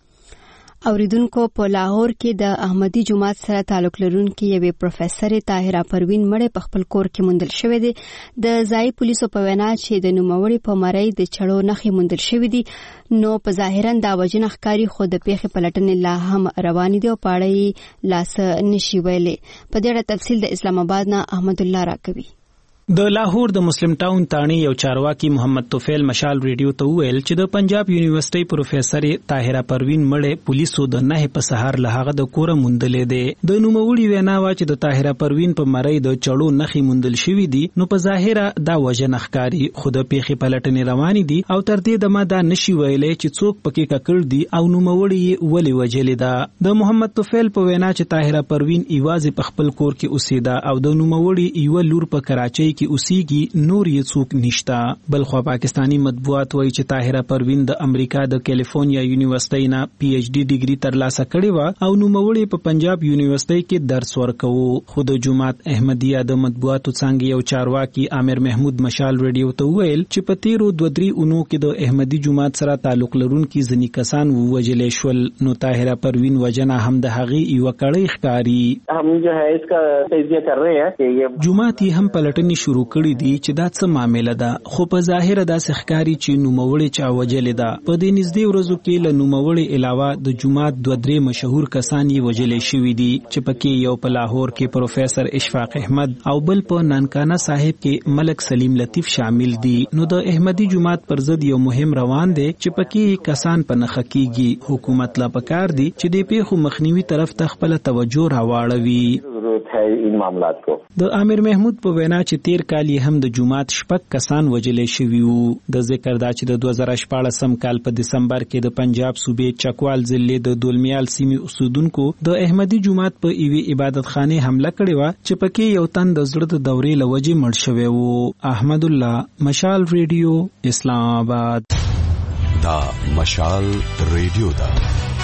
اوریدونکو په لاهور کې د احمدي جماعت سره تعلق لرونکي یوې پروفیسور طاهره پروین مړې په خپل کور کې موندل شوې دي. د ځای پولیسو په وینا چې د نوموړي په مړی د چړو نښې موندل شوې دي نو په ظاهرا دا وجنه ښکاری خو د پیښې پلټنې لا هم روانې دي او پاړې لاس نشي ویلې. په دې اړه تفصیل د اسلام آباد نه احمد الله راکوي. د لاهور د مسلم ټاون تانی یو چارواکي محمد توفیل مشال ریډیو ته ویل چې د پنجاب یونیورسيټي پروفیسور طاهره پروین مړې پولیسو د نه په سهار له هغه د کوره موندلې ده. د نوموړي وینا وا چې د طاهره پروین په مړی د چړو نخې موندل شوې دي نو په ظاهره دا وجنه ښکاری خود پیښې پلټنې روانې دي او تر دې دمه دا نشي ویلې چې څوک پکې ککړ دي او نوموړي ولې وجلې ده. د محمد توفیل په وینا چې طاهره پروین ایوازې په خپل کور کې اوسېده او د نوموړي یو لور په کراچۍ کې اوسېږي نور یې څوک نشتا. بلخو پاکستانی مطبوعات وایي چې طاهره پروین د امریکا د کیلیفورنیا یونیورسيټي نه پی ایچ ډي ډیګري ترلاسه کړې و او نوموړي په پنجاب یونیورسيټي کې درس ورکوه. خو د جماعت احمدیه د مطبوعاتو څنګه یو چارواکي عامر محمود مشال ریډیو ته ویل چې په تیرو 2-3 اونو کې د احمدي جماعت سره تعلق لرونکي ځینی کسان ووجلې شول نو طاهره پروین وجنه هم د هغې یو کړی ښکاری. هم جو ہے اس کا تجزیہ کر رہے ہیں کہ یہ جماعت هم پلټنې شروع کړی دي چې دا څه معاملې ده خو په ظاهر دا ښکاری چې نوموړي چا وجلې ده. په دې نږدې ورځو کې له نوموړي علاوه د جماعت 2-3 مشهور کسان یې وجلې شوي دي چې پکې یو په لاهور کې پروفیسور اشفاق احمد او بل په نانکانا صاحب کې ملک سلیم لطیف شامل دي. نو د احمدي جماعت پر ضد یو مهم روان دی چې پکې کسان په نخ کېږي. حکومت لا پکار دي چې د پیښو مخنیوي طرف ته خپل توجه راواړوي. ان معاملات کو د عامر محمود په وینا چې تیر کال هم د جماعت شپږ کسان وجلې شوي وو. د ذکر دا چې د 2014 کال په دسمبر کې د پنجاب صوبې چکوال ضلع د دولمیال سیمې اوسیدونکو د احمدي جماعت په ایوي عبادت خانه حمله کړې و چې پکې یو تن د زړه د دورې لوجې مړ شوی وو. احمد الله، مشال ریډیو، اسلام آباد. دا مشال ریډیو دا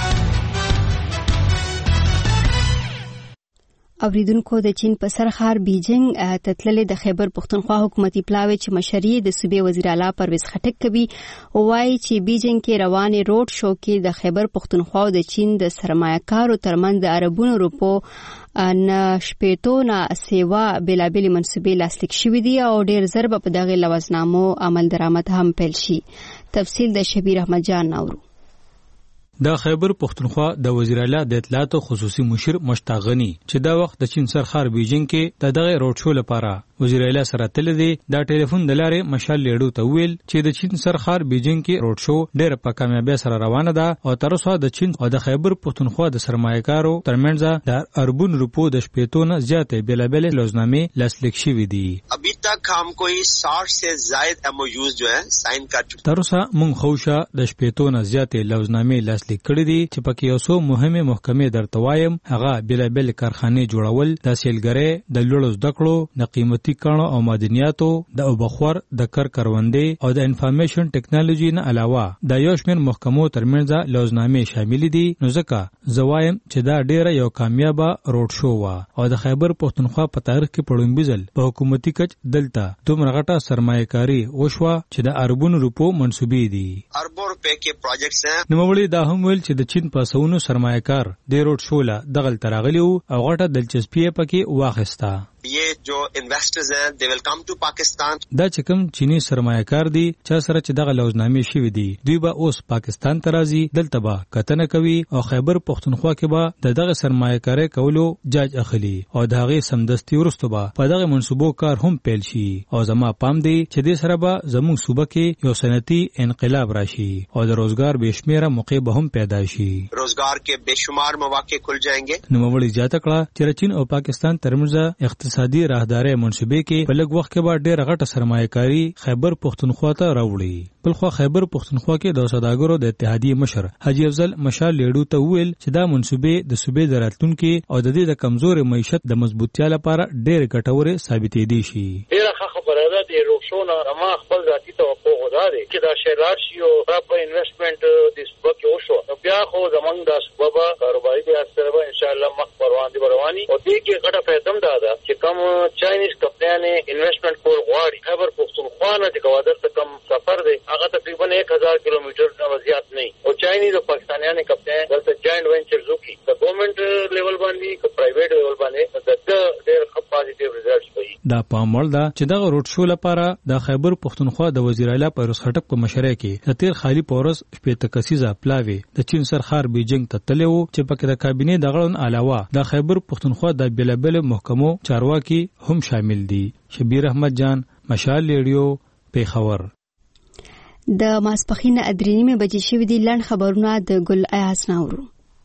اوریدونکو د چین په سرخار بیجینګ تتللې د خیبر پختونخوا حکومتي پلاوی چې مشري د صوبې وزیر اعلی پرویز خټک کوي وایي چې بیجینګ کې روانې روډ شو کې د خیبر پختونخوا او د چین د سرمایه‌کارو ترمنځ د عربونو روپو نشپېتونه سیوا بلابل منسوبې لاسلیک شوې دي او ډېر ضرب په دغه لوازنامو عمل درآمد هم پیل شي. تفصیل د شبیر احمد جان نورو. د خیبر پختونخوا د وزیر اعلی د اطلاعات خصوصي مشر مشتاق غنی چې دا وخت د چین سرخار بیجینګ کې دغه روډ شو لپاره وزیر اعلی سره تل دی دا ټلیفون د لارې مشال لیډو ته ویل چې د چین سرخار بیجینګ کې روډ شو ډېر په کامیابی سره روانه ده او تر اوسه د چین او د خیبر پختونخوا د سرمایه‌کارو ترمنځ د اربون روپو د شپېتونه زیاتې بلابل لوزنامې لاسلیک شوې دي. ابھی تک ہم کوئی 60 سے زائد MOUs جو ہیں سائن کر چکے. تر اوسه مونږ خوشا د شپېتونه زیاتې لوزنامې لاسلیک کړې دي چې پکې یو څو مهمه محکمې درته وایم. هغه بلابل کارخانه جوړول، د سیلګرۍ، د لوړو زده کړو، د قیمتي کانو او معدنیاتو، د اوبخور، د کروندې او د انفارمیشن ټیکنالوژي نه علاوه د یو شمېر محکمو ترمنځ لوزنامې شامل دي. نو ځکه زوایم چې دا ډیره یو کامیابه روډ شو و او د خیبر پختونخوا په تاریخ کې پړومبي ځل په حکومتي کچ دلته دومره غټه سرمایه‌کاري وشوه چې د اربونو روپو منسوبې دي. اربوں روپے کې پروجیکټس ہیں. نوموړي دا هم ویل چې د چین په سونو سرمایه‌کار د روډ شو له دغل تراغلی او غټه دلچسپي پکې واخیسته. ये जो इन्वेस्टर्स हैं they will come to Pakistan. دا چې کوم چینی سرمایه‌کار دي چې سره چې دغه لوزنامې شوې دي دوی به اوس پاکستان ته راځي، دلته به کتنه کوي او خیبر پښتونخوا کې به دغه سرمایه‌کاري کولو جاج اخلي او دغه سمدستي ورستو به په دغه منصوبو کار هم پیل شي او زما پام دی چې دې سره به زموږ صوبه کې یو صنعتي انقلاب راشي او د روزګار بشمیره موقع به هم پیدا شي، روزګار کې بشمار مواقع کھل جائیں گے. نو مولي زیاته کړه چې چین او پاکستان ترمنځ اقتصادي راهداري منصوبې کې په لږ وخت کې به ډېر غټه سرمایه‌کاري خیبر پښتونخوا ته راوړي. بلخو خیبر پښتونخوا کې د سوداګرو د اتحادیې مشر حاجی افضل مشال لیډو ته ویل چې دا منصوبې د صوبې د راتلونکو او د دې د کمزوري معیشت د مضبوطیا لپاره ډېر ګټورې ثابتې دي شي. ډېر خبره ده د روښونه ما خپل ذاتي توقع غوډه دي چې دا شیرات شي او په انویسټمنټ د سبق یو شو بیا خو زمونږ د سبب کاروباري د سره ان شاء الله مخ رواني او دې کې غټه فائدم ده چې کوم چاینیز کمپنیانه انویسټمنټ کول غواړي خبر پښتونخوا نه د کوادر ته کم سفر دی هغه تقریبا 1000 کیلومتر نه زیات نه او چاینیز او پاکستانیانه کمپنیان دلته جاینټ وینچرز وکړي د ګورنمنت لیول باندې او پرایویټ لیول باندې د ډېر پوزټیو ریزلټس وي. دا پاموړ ده چې دغه روډ شو لپاره د خیبر پښتونخوا د وزیر اعلی پیروز خټک په مشرۍ کې د تیر خالی پورس شپږ کسیزه پلاوی د چین سرخار بیجینګ ته تلو چې پکې د کابینې د غړن علاوه د خیبر پښتونخوا د بلبل محکمو چارواکي هم شامل دي. شبیر احمد جان، مشال ریډیو، پیښور. د ماسپخین ادرینیمه بجې شوې دي لړ خبرونه د ګل ایاز ناورو.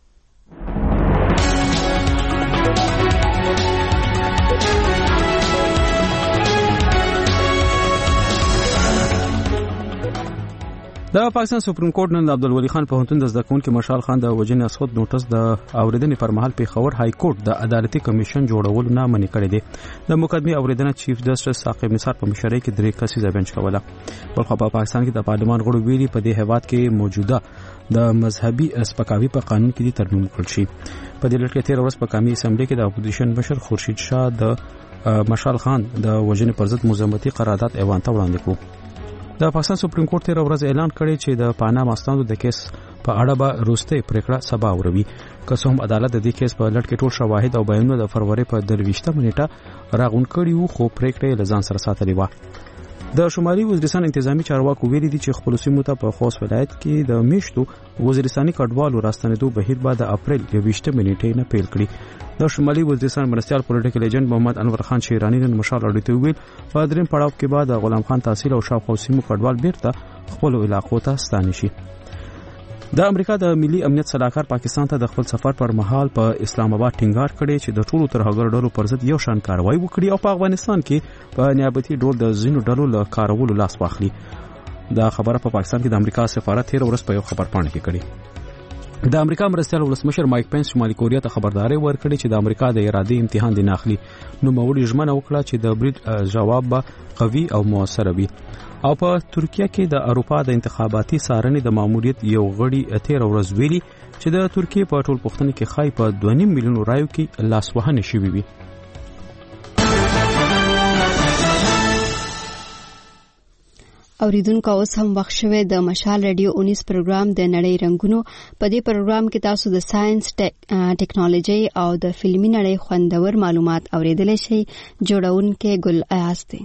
د پاکستان سپریم کورټ نن د عبدالولي خان پوهنتون د زده کوونکي مشال خان د وژنې اسود نوټس د اوریدنې پر مهال پیښور های کورټ د عدالتي کمیشن جوړولو نه منع کړی دی. د مقدمې اوریدنه چیف جسټس ثاقب نثار په مشرۍ کې 3 کسیزه بنچ کوله. بلخو په پاکستان کې د پارلمان غړو ویلي په دې هیواد کې موجوده د مذهبي اسپکاوي په قانون کې ترمیم کړل شي. په دې لړ کې 13 ورځ په قومي اسمبلی کې د اپوزیشن مشر خورشید شاه د مشال خان د وژنې پر ضد مزاحمتي قرارداد ایوان ته وړاندې کړ. د پاکستان سپریم کورټ 13 ورځ اعلان کړی چې د پاناما ستاندو د کیس په اړه به وروستۍ پریکړه سبا وروي. که څه هم عدالت د دې کیس په لړ کې ټول شواهد او بیانونه د فروری په 23 نیټه راغونډ کړي وو خو پریکړه یې ځان سره ساتلې و. د شمالي وزیرستان انتظامی چارواکو ویلي دي چې خپل سیمو ته په خوست ولایت کې د میشتو وزیرستاني کډوالو راستنېدو بهیر بعد د اپریل 22 نیټې نه پیل کړي. د شمالي وزیرستان مرستيال پولیټیکل ایجنټ محمد انور خان شیرانی نن مشال اړیته ویل په دریم پړاو کې بعد غلام خان تحصیل او شاوخوا سیمو کډوال بیرته خپل علاقو ته ستانه شي. د امریکا د ملي امنیت صلاحکار پاکستان ته د خپل سفر پر مهال په اسلام آباد ټینګار کړي چې د ټولو ترهګر ډلو پر ضد یو شان کاروایی وکړي او په افغانستان کې په نیابتي ډول د زینو ډلو له کارولو لاس واخلي. دا خبره په پاکستان کې د امریکا سفارت 13 ورځ په یو خبرپاڼه کې کړي. د امریکا مرستيال ولسمشر مایک پنس شمالي کوریا ته خبرداري ورکړي چې د امریکا د ارادي امتحان دی ناخلي. نو موړي ژمنه وکړه چې د برید جواب به قوي او موثر وي. او په ترکیه کې د اروپا د انتخاباتي څارنې د ماموریت یو غړي 13 ورځ ویلي چې د ترکیه په ټول پښتنه کې خای په 2.5 میلیون رایو کې لاسوهنه شوې وي. اوریدونکو اوس هم وخت شوه د مشال رادیو 19 پروګرام د نړۍ رنگونو. په دې پروګرام کې تاسو د ساينس ټیکنالوژي او د فلمي نړۍ خوندور معلومات اوریدلی شئ. جوړونکي ګل ایاز دی.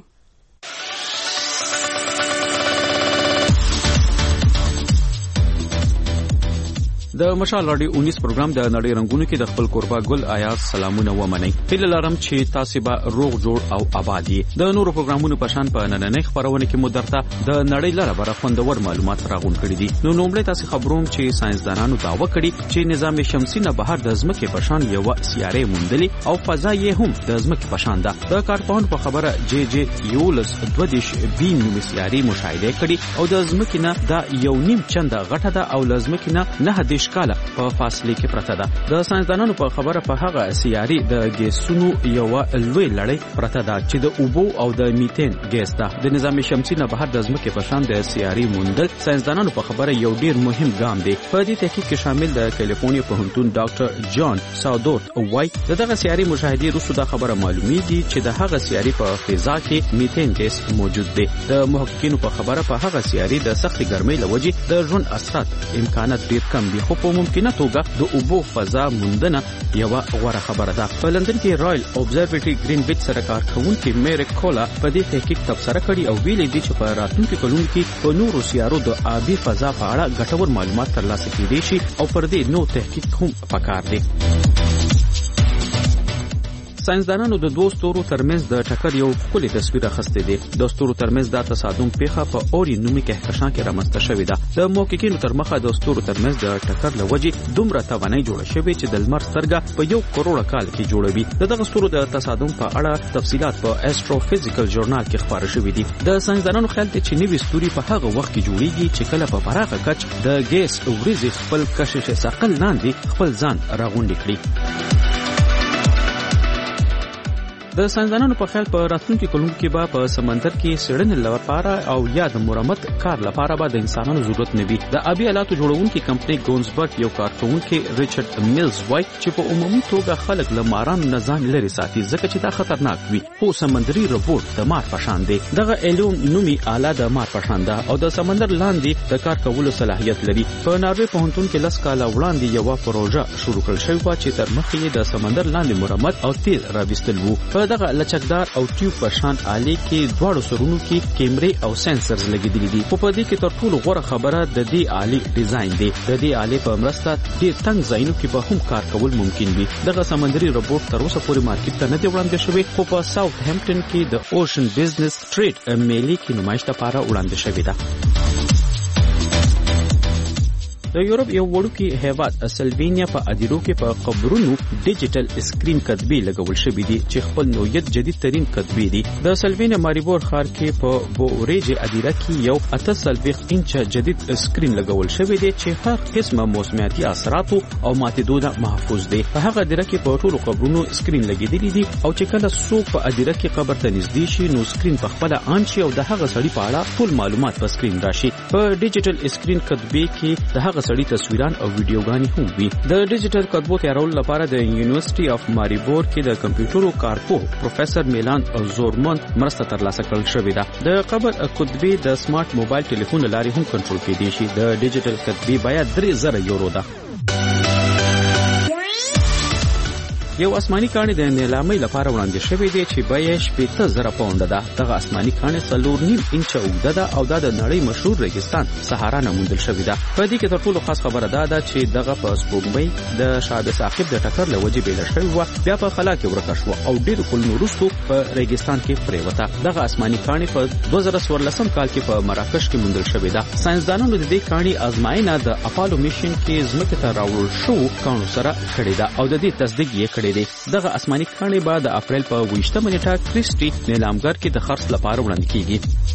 د مشال رادیو 19 پروګرام د نړۍ رنگونو کې د خپل قربا ګل آیاز سلامونه ومنئ. هیله لرم چې تاسو به روغ جوړ او آباد یې. د نورو پروګرامونو په شان په نننۍ خبرونه کې مو درته د نړۍ لپاره بر خوندور معلومات راغون کړي دي. نو لومړی تاسو خبروم چې ساينسدانانو داوا کړي چې نظام شمسي نه بهر د ځمکې په شان یو سیاره موندلې او فضا یې هم د ځمکې په شان ده. د کارپون په خبره جی جی یولس 22 بي نومي سیاره مشاهده کړي او د ځمکې نه دا یو نیم چنده غټه ده او د ځمکې نه 9 کاله په فاصله کې پرته ده. د ساينسدانانو په خبره په هغه سیاري د ګیسونو یو لوی لړۍ پرته ده چې د اوبو او د میتین ګیس ده. د نظام شمسي نه بهر د ځمکې په شان د سیاري موندل ساينسدانانو په خبره یو ډیر مهم ګام دی. په دې تحقیق کې شامل د کالیفورنیا پوهنتون ډاکټر جان ساودورت وایي دغه سیاري مشاهده وروسته د خبره معلومیږي چې د هغه سیاري په فضا کې میتین ګیس موجود دی. د محققینو په خبره په هغه سیاري د سختي ګرمۍ لوجې د ژوند اثرات امکانات ډیر کم دي. خو په ممکنه توګه د اوبو فضا موندنه یو غوره خبره ده. په لندن کې رائل اوبزرویټری گرین وچ سره کارکونکي میریک کولا په دې تحقیق تبصره کړې او ویلي دي چې په راتلونکي کلونو کې په نورو سیارو د آبي فضا په اړه ګټور معلومات ترلاسه کېدای شي او پر دې نو تحقیق هم پکار دی. ساينسدانانو د دوه ستورو ترمنځ د ټکر یو ښکلی تصویر اخیستی دی. د ستورو ترمنځ دا تصادم پیښه په اوري نومي کهکشان کې رامنځته شوې ده. د محققینو تر مخه د ستورو ترمنځ د ټکر له وجې دومره توانایي جوړه شوې چې د لمر سترګه په 1 کروڑ کال کې جوړوي. دغه ستورو د تصادم په اړه تفصيلات په استروفیزیکل ژورنال کې خبره شوې دي. د ساينسدانانو خیال دی چې نوي ستوري په هغه وخت کې جوړیږي چې کله په پراخه کچ د ګیس وریځې خپل کشش ثقل لاندې خپل ځان راغونډ کړي. د ساينسدانانو په خیال په راتلونکي کلونو کې به په سمندر کې څېړنې لپاره او یا د مرمت کار لپاره به د انسانانو ضرورت نه وي. د آبي آلاتو جوړونکي کمپنۍ ګونزبرګ یو کارکونکي ریچارډ میلز وایي چې په عمومي توګه خلک له مارانو نه ځان لرې ساتي ځکه چې دا خطرناک وي. خو سمندري روبوټ د مار په شان دی. دغه ایلون نومي آله د مار په شان ده او د سمندر لاندې د کار کولو صلاحیت لري. په ناروې پوهنتون کې 10 کاله وړاندې یو پروژه شروع کړل شوې و چې تر مخه یې د سمندر لاندې مرمت او تیل راوستل وو. په دغه لچکدار او ټیوب په شان آلې کې دواړو سرونو کې کیمرې او سنسرز لګېدلي دي. په دې کې تر ټولو غوره خبره د دې آلې ډیزاین دی. د دې آلې په مرسته ډېر تنګ ځایونو کې به هم کار کول ممکن وي. دغه سمندري روبوټ تر اوسه پورې مارکیټ ته نه دی وړاندې شوی خو په ساوث هیمپټن کې د اوشن بزنس ټریډ میلې کې نمایش لپاره وړاندې شوی ده. د یورپ یو وړوکی هیواد سلوینیا په ادیرو کې په قبرونو ډیجیټل سکرین کتبې لګول شوې دي چې خپل نوعیت جدید ترين کتبې دي. د سلوینیا ماریبور ښار کې په بوریج ادیره کې یو 48 انچه جدید سکرین لګول شوی دی چې هر قسمه موسمیاتي اثرات او ماتیدونه محفوظ دي. په هغه ادیره کې په ټولو قبرونو سکرین لګېدلې دي او چې کله څوک په ادیره کې قبر ته نږدې شي نو سکرین په خپل آن شي او د هغه سړي په اړه ټول معلومات په سکرین راشي. په ډیجیټل سکرین کتبې کې د هغه سړي تصویران او ویډیوګانې هم وي. د ډیجیټل کتبو تیارولو لپاره د یونیورسيټي اف ماریبور کې د کمپیوټرو کارپوه پروفیسور میلان زورمون مرسته ترلاسه کړل شوې ده. د قبر کتبې د سمارټ موبایل ټلیفون لارې هم کنټرول کېدای شي. د ډیجیټل کتبې باید 3000 یورو ده. یو آسماني کاڼی د نیلامۍ لپاره وړاندې شوی دی چې بیه 70,000 پاونډه ده. دغه آسماني کاڼی 4.5 انچه اوږده ده او دا د نړۍ مشهور ریګستان صحرا نه موندل شوی ده. په دې کې تر ټولو خاص خبره ده چې دغه په سپوږمۍ د شهاب ثاقب د ټکر له وجې بیله شوی و بیا په خلا کې ورکه شوه او ډېرو کلونو وروسته په ریګستان کې پرېوته. دغه آسماني کاڼی په 2014 کال کې په مراکش کې موندل شوی ده. ساينسدانانو د دې کاڼي ازمایښت د اپالو میشن کې ځمکې ته راوړل شو کاڼو سره کړې ده او د دې تصدیق یې کړی دی. دغه آسماني کاڼي به د اپریل په 28 نیټه کریسټي نیلامګر کې د خرڅ لپاره وړاندې کیږي.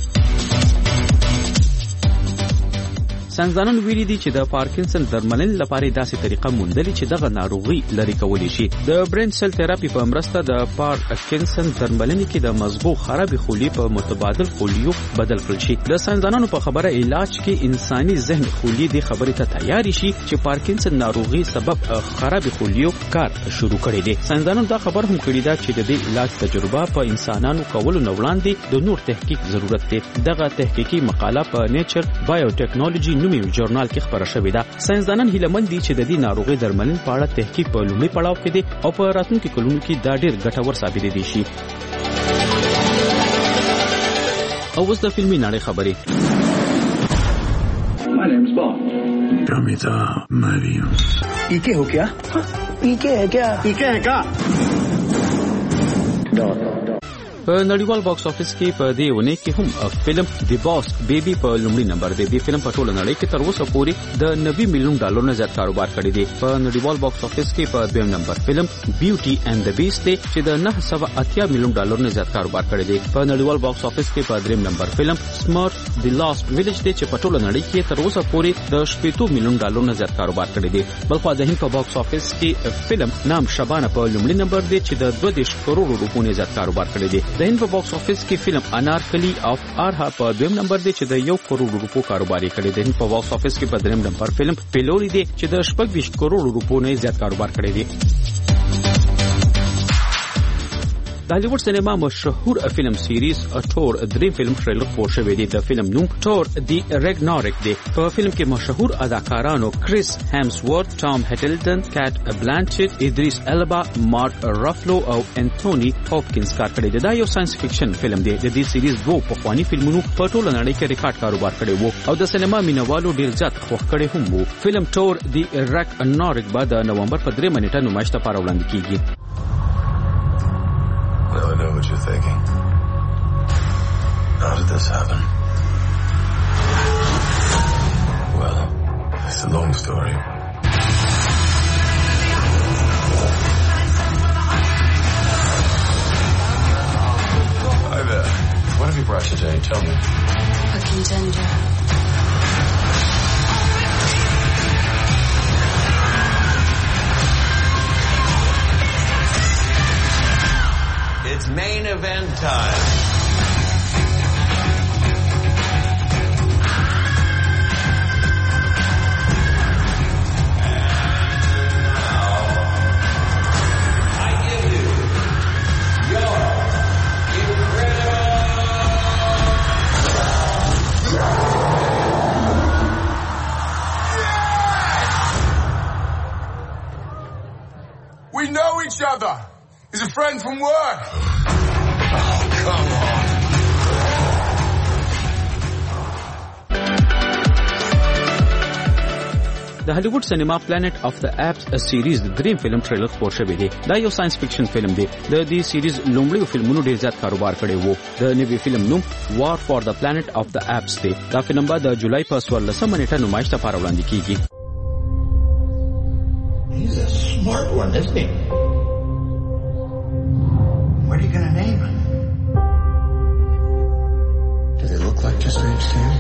ساينسدانانو ویلي دي چې د پارکینسن درملنې لپاره داسې طریقه موندلې چې دغه ناروغي لري کولی شي. د برین سل تراپي په مرسته د پارکینسن درملنې کې د مغزو خرابې خولۍ په متبادل خولیو بدل کړل شي. د ساينسدانانو په خبره علاج کې انساني ذهن خولۍ د خبرې ته تیاری شي چې پارکینسن ناروغي سبب خرابې خولیو کار شروع کړی دی. ساينسدانانو دا خبر هم کړی دا چې د دې علاج تجربه په انسانانو کولو نه وړاندې د نور تحقیق ضرورت دی. دغه تحقیقي مقاله په نیچر بایوټیکنالوژي نومي ژورنال کې خبره شوې ده. ساينسدانان هیله مند دي چې د دې ناروغي درملنې په اړه تحقیق په لومړي پړاو کې دي او په راتلونکي کلونو کې دا ډېر ګټور ثابت دي شي. او اوس د فلمي نړۍ خبرې. My name's Bond. Kamita Mariam. PK हो क्या? पीके है क्या? पीके है क्या? په نړیوال باکس افیس کې په دې ونه کې هم فلم دی باس بیبي په لومړي نمبر دی. د فلم په ټوله نړۍ کې تر اوسه پورې د 90 میلیون ډالر نه زیات کاروبار کړی دی. په نړیوال باکس افیس کې په دویم نمبر فلم بیوټي اینڈ د بیسټ دی چې د 980 میلیون ډالر نه زیات کاروبار کړی دی. په نړیوال باکس افیس کې په دریم نمبر فلم سمارټ دی لاست ویلیج دی چې په ټوله نړۍ کې تر اوسه پورې د 80 میلیون ډالر نه زیات کاروبار کړی دی. بلخو د هند په باکس افیس کې فلم نام شبانه په لومړي نمبر دی چې د 20 کروڑ روپیو نه زیات کاروبار کړی دی. د هند په باکس افیس کې فلم انارکلی اف آرها په دویم نمبر دی چې د 1 کروڑ روپیو کاروبار کړی دی. په باکس افیس کې په دریم نمبر فلم پیلوری دی چې د 26 کروڑ روپیو نه زیات کاروبار کړی دی. د هالیوډ سینما مشهور فلم سیریز ټور دریم فلم ټریلر خپور شوی دی. د فلم نوم ټور دی ریګناریک دی. په فلم کې مشهور اداکارانو کریس هیمسورث، ټام هټلټن، کیټ بلانچټ، ادریس البا، مارک رافلو او انټونی هاپکینز کار کړی دی. دا یو ساينس فکشن فلم دی. د دې سیریز دوه پخوانی فلمونو په ټوله نړۍ کې ریکارډ کاروبار کړی وو او د سینما مینوالو ډیر زیات خوښ کړي هم وو. فلم ټور دی ریګناریک بعد د نومبر په 3 نیټه نمایش لپاره وړاندې کیږي. Well, I know what you're thinking. How did this happen? Well, it's a long story. Hi there. What have you brought today? Tell me. A contender. It's main event time. I give you your We know each other. He's a friend from work. Oh, come on. د هالیوډ سینما پلانټ اف د اپس سیریز د دریم فلم ټریلر خپور شوی دی. دا یو ساينس فکشن فلم دی. د دې سیریز لومړی فلمونو ډیر زیات کاروبار کړی وو. د نوي فلم نوم وار فار د پلانټ اف د اپس دی. دا فلم به د جولای په 14 نیټه نمایش لپاره وړاندې کیږي. He's a smart one, isn't he? What are you going to name him? Do they look like just age 10?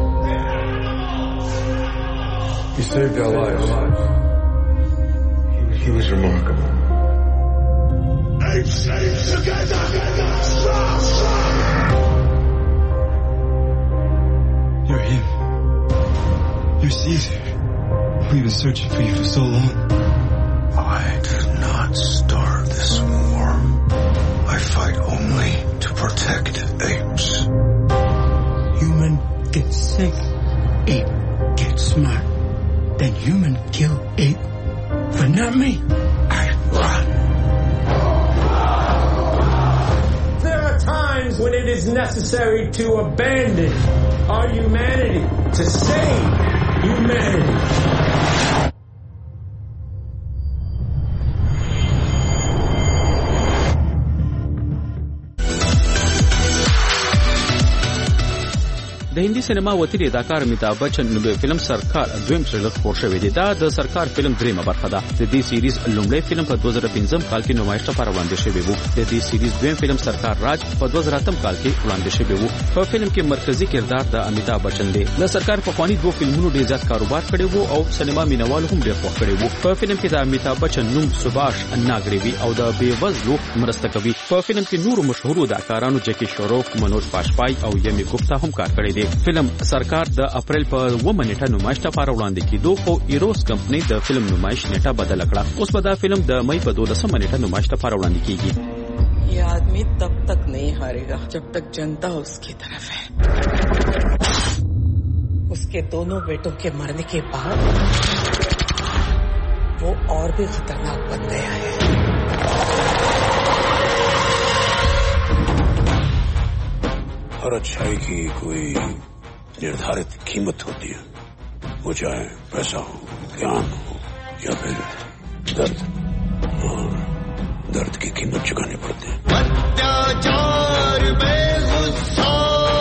He saved our lives. He was remarkable. Eight slaves together! Strong, strong! You're him. You're Caesar. We've been searching for you for so long. I did not start this war. I fight only to protect apes. Human gets sick. Ape gets smart. Then human kill ape. But not me. I run. There are times when it is necessary to abandon our humanity, to save humanity. د هندي سینما وتیری اداکار امیتابھ بچن نوې فلم سرکار دویم ټریلر خپور شوی دی. دا د سرکار فلم دریمه برخه ده. د دې سیریز لومړی فلم په 2015 کال کې نمایش لپاره وړاندې شوی و. د دې سیریز دویم فلم سرکار راج په 2008 کال کې وړاندې شوی و. په فلم کې مرکزی کردار د امیتابھ بچن دی. د سرکار په خواني دوه فلمونو ډیر زیات کاروبار کړی وو او سینما مینوال هم ډیر خوښ کړی وو. په فلم کې د امیتابھ بچن نوم سباش ناګریوی او د بیوزلو مرسته کوي. په فلم کې نورو مشهور اداکارانو جکی شروف، منوج پاشپای او یمی ګپتا هم کار کړی دی. فلم سرکار د اپریل په 9 نیټه نمایش لپاره وړاندې کیدو خو ایروس کمپنی د فلم نمایش نیټه بدل کړه. اوس به دا فلم د مئی په 12 نیټه نمایش لپاره وړاندې کیږي. ये आदमी तब तक नहीं हारेगा जब तक जनता उसकी तरफ है. उसके दोनों बेटों के मरने के बाद वो और भी खतरनाक बन गया है. हर अच्छाई की कोई निर्धारित कीमत होती है. वो चाहे पैसा हो, ज्ञान हो या फिर दर्द. और दर्द की कीमत चुकानी पड़ती है. अत्याचार बेगुस्सा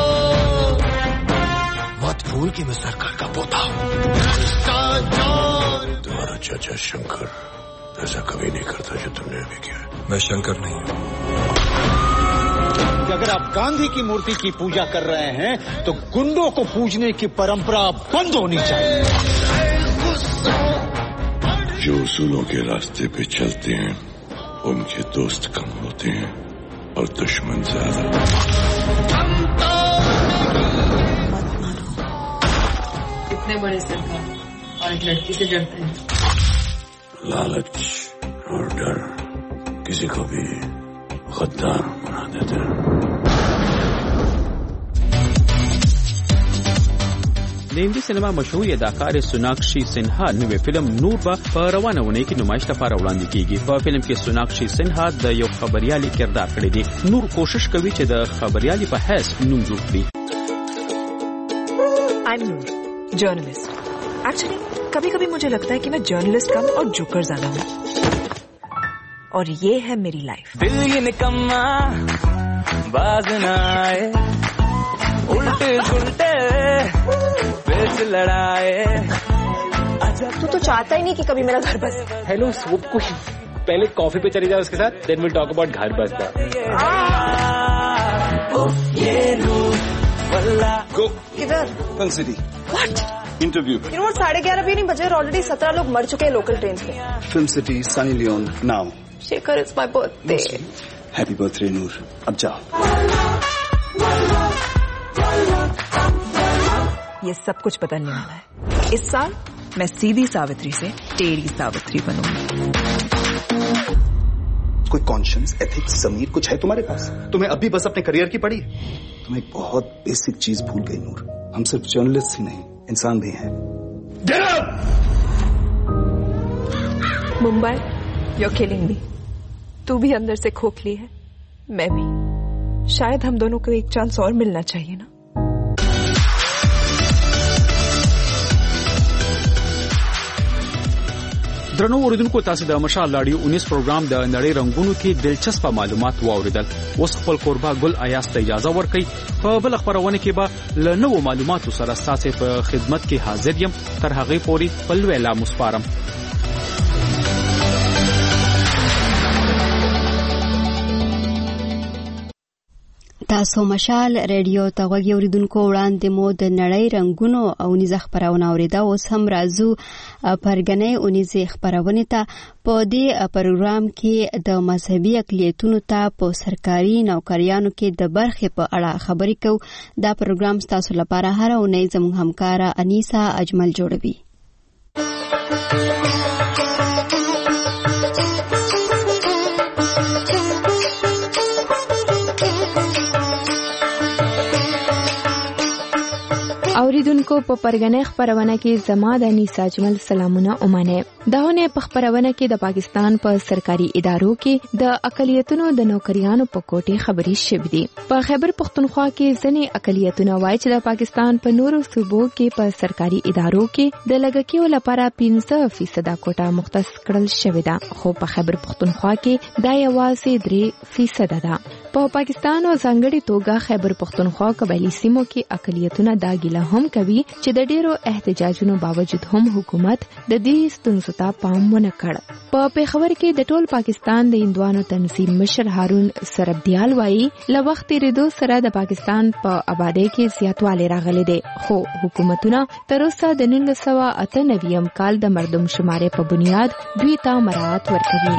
मत भूल कि मैं सरकार का पोता हूँ. तुम्हारा चाचा शंकर ऐसा कभी नहीं करता जो तुमने अभी किया है. मैं शंकर नहीं हूँ. कि अगर आप गांधी की मूर्ति की पूजा कर रहे हैं तो गुंडों को पूजने की परंपरा बंद होनी चाहिए. जो उसूलों के रास्ते पे चलते हैं उनके दोस्त कम होते हैं और दुश्मन ज्यादा. कितने बड़े सरकार और एक लड़की से डरते हैं. लालच और डर किसी को भी गद्दार बना देते हैं। د هندي سینما مشهور اداکار سوناکشي سنها نوې فلم نور په روانه ونې کې نمایش لپاره وړاندې کیږي. په فلم کې سوناکشي سنها د یو خبريالي کردار کړی دی. نور کوشش کوي چې د خبريالي په حیث نوم جوړ کړي. I'm Noor, journalist. Actually, कभी-कभी मुझे लगता है कि मैं जर्नलिस्ट कम और जोकर ज्यादा हूँ. और ये है मेरी लाइफ. दिल ये निकम्मा बाज ना आए, उल्टे सुलटे पेच लड़ाए. तू तो चाहता ही नहीं कि कभी मेरा घर बसे. हेलो सूप को पहले कॉफी पे चली जाए उसके साथ, देन विल टॉक अबाउट घर बसना. किधर? Film city. What? Interview. You know what? 11:30 भी नहीं बजे और ऑलरेडी 17 लोग मर चुके हैं लोकल ट्रेन से. Film city, Sunny Leone, now. Shekhar, it's my birthday. Happy birthday Noor. अब जाओ. ये सब कुछ बदलने वाला है. इस साल मैं सीधी सावित्री से टेढ़ी सावित्री बनूंगी. कोई कॉन्शियस, एथिक्स, ज़मीर कुछ है तुम्हारे पास? तुम्हें अभी बस अपने करियर की पड़ी. तुम एक बहुत बेसिक चीज भूल गई नूर. हम सिर्फ जर्नलिस्ट ही नहीं, इंसान भी हैं. Mumbai, you're killing me. तू भी अंदर से खोखली है, मैं भी. शायद हम दोनों को एक चांस और मिलना चाहिए ना. درنو اوریدونکو تاسو د مشال لاډیو 19 پروګرام د نړۍ رنگونو کې دلچسپ معلومات واوریدل. اوس خپل قربا ګل ایاس ته اجازه ورکړئ. په بل خبرونه کې به له نوو معلوماتو سره تاسو په خدمت کې حاضر یم. تر هغه پورې بل ویلا مسپارم. تاسو مشال ریډیو ته غوږی اوریدونکو وړاندې مو د نړۍ رنگونو او نيزه خبرونه اوریدا. اوس هم راځو پرګنې او نيزه خبرونه ته. په دې پروګرام کې د مذهبي اقلیتونو ته په سرکاري نوکریانو کې د برخې په اړه خبرې کوو. دا پروګرام تاسو لپاره هر اونۍ زموږ همکار انیسا اجمل جوړوي. اوریدونکو په پرګنې خبرونه کې زما د انیسا اجمل سلامونه اومانه. داونه په خبرونه کې د پاکستان په سرکاري ادارو کې د اقلیتونو د نوکریانو په کوټه خبري شوې دي. په خیبر پختونخوا کې ځنې اقلیتونه وایي چې د پاکستان په نورو صوبو کې په سرکاري ادارو کې د لګکیو لپاره 15% کوټه مختص کړل شوې ده، خو په خیبر پختونخوا کې دا یوازې 3% ده. په پاکستان او ځانګړي توګه خیبر پختونخوا قبایلی سیمو کې اقلیتونه دا ګیله هم کوي چې د ډیرو احتجاجونو باوجود هم حکومت د دې ستونزو ته پام ونه کړ. په پیښور کې د ټول پاکستان د هندوانو تنظیم مشر هارون سربدیال وایي له وخت تیریدو سره د پاکستان په آبادی کې زیاتوالی راغلی دی، خو حکومتونه تر اوسه د 1998 کال د مردم شمارې په بنیاد دوی ته مراعات ورکوي.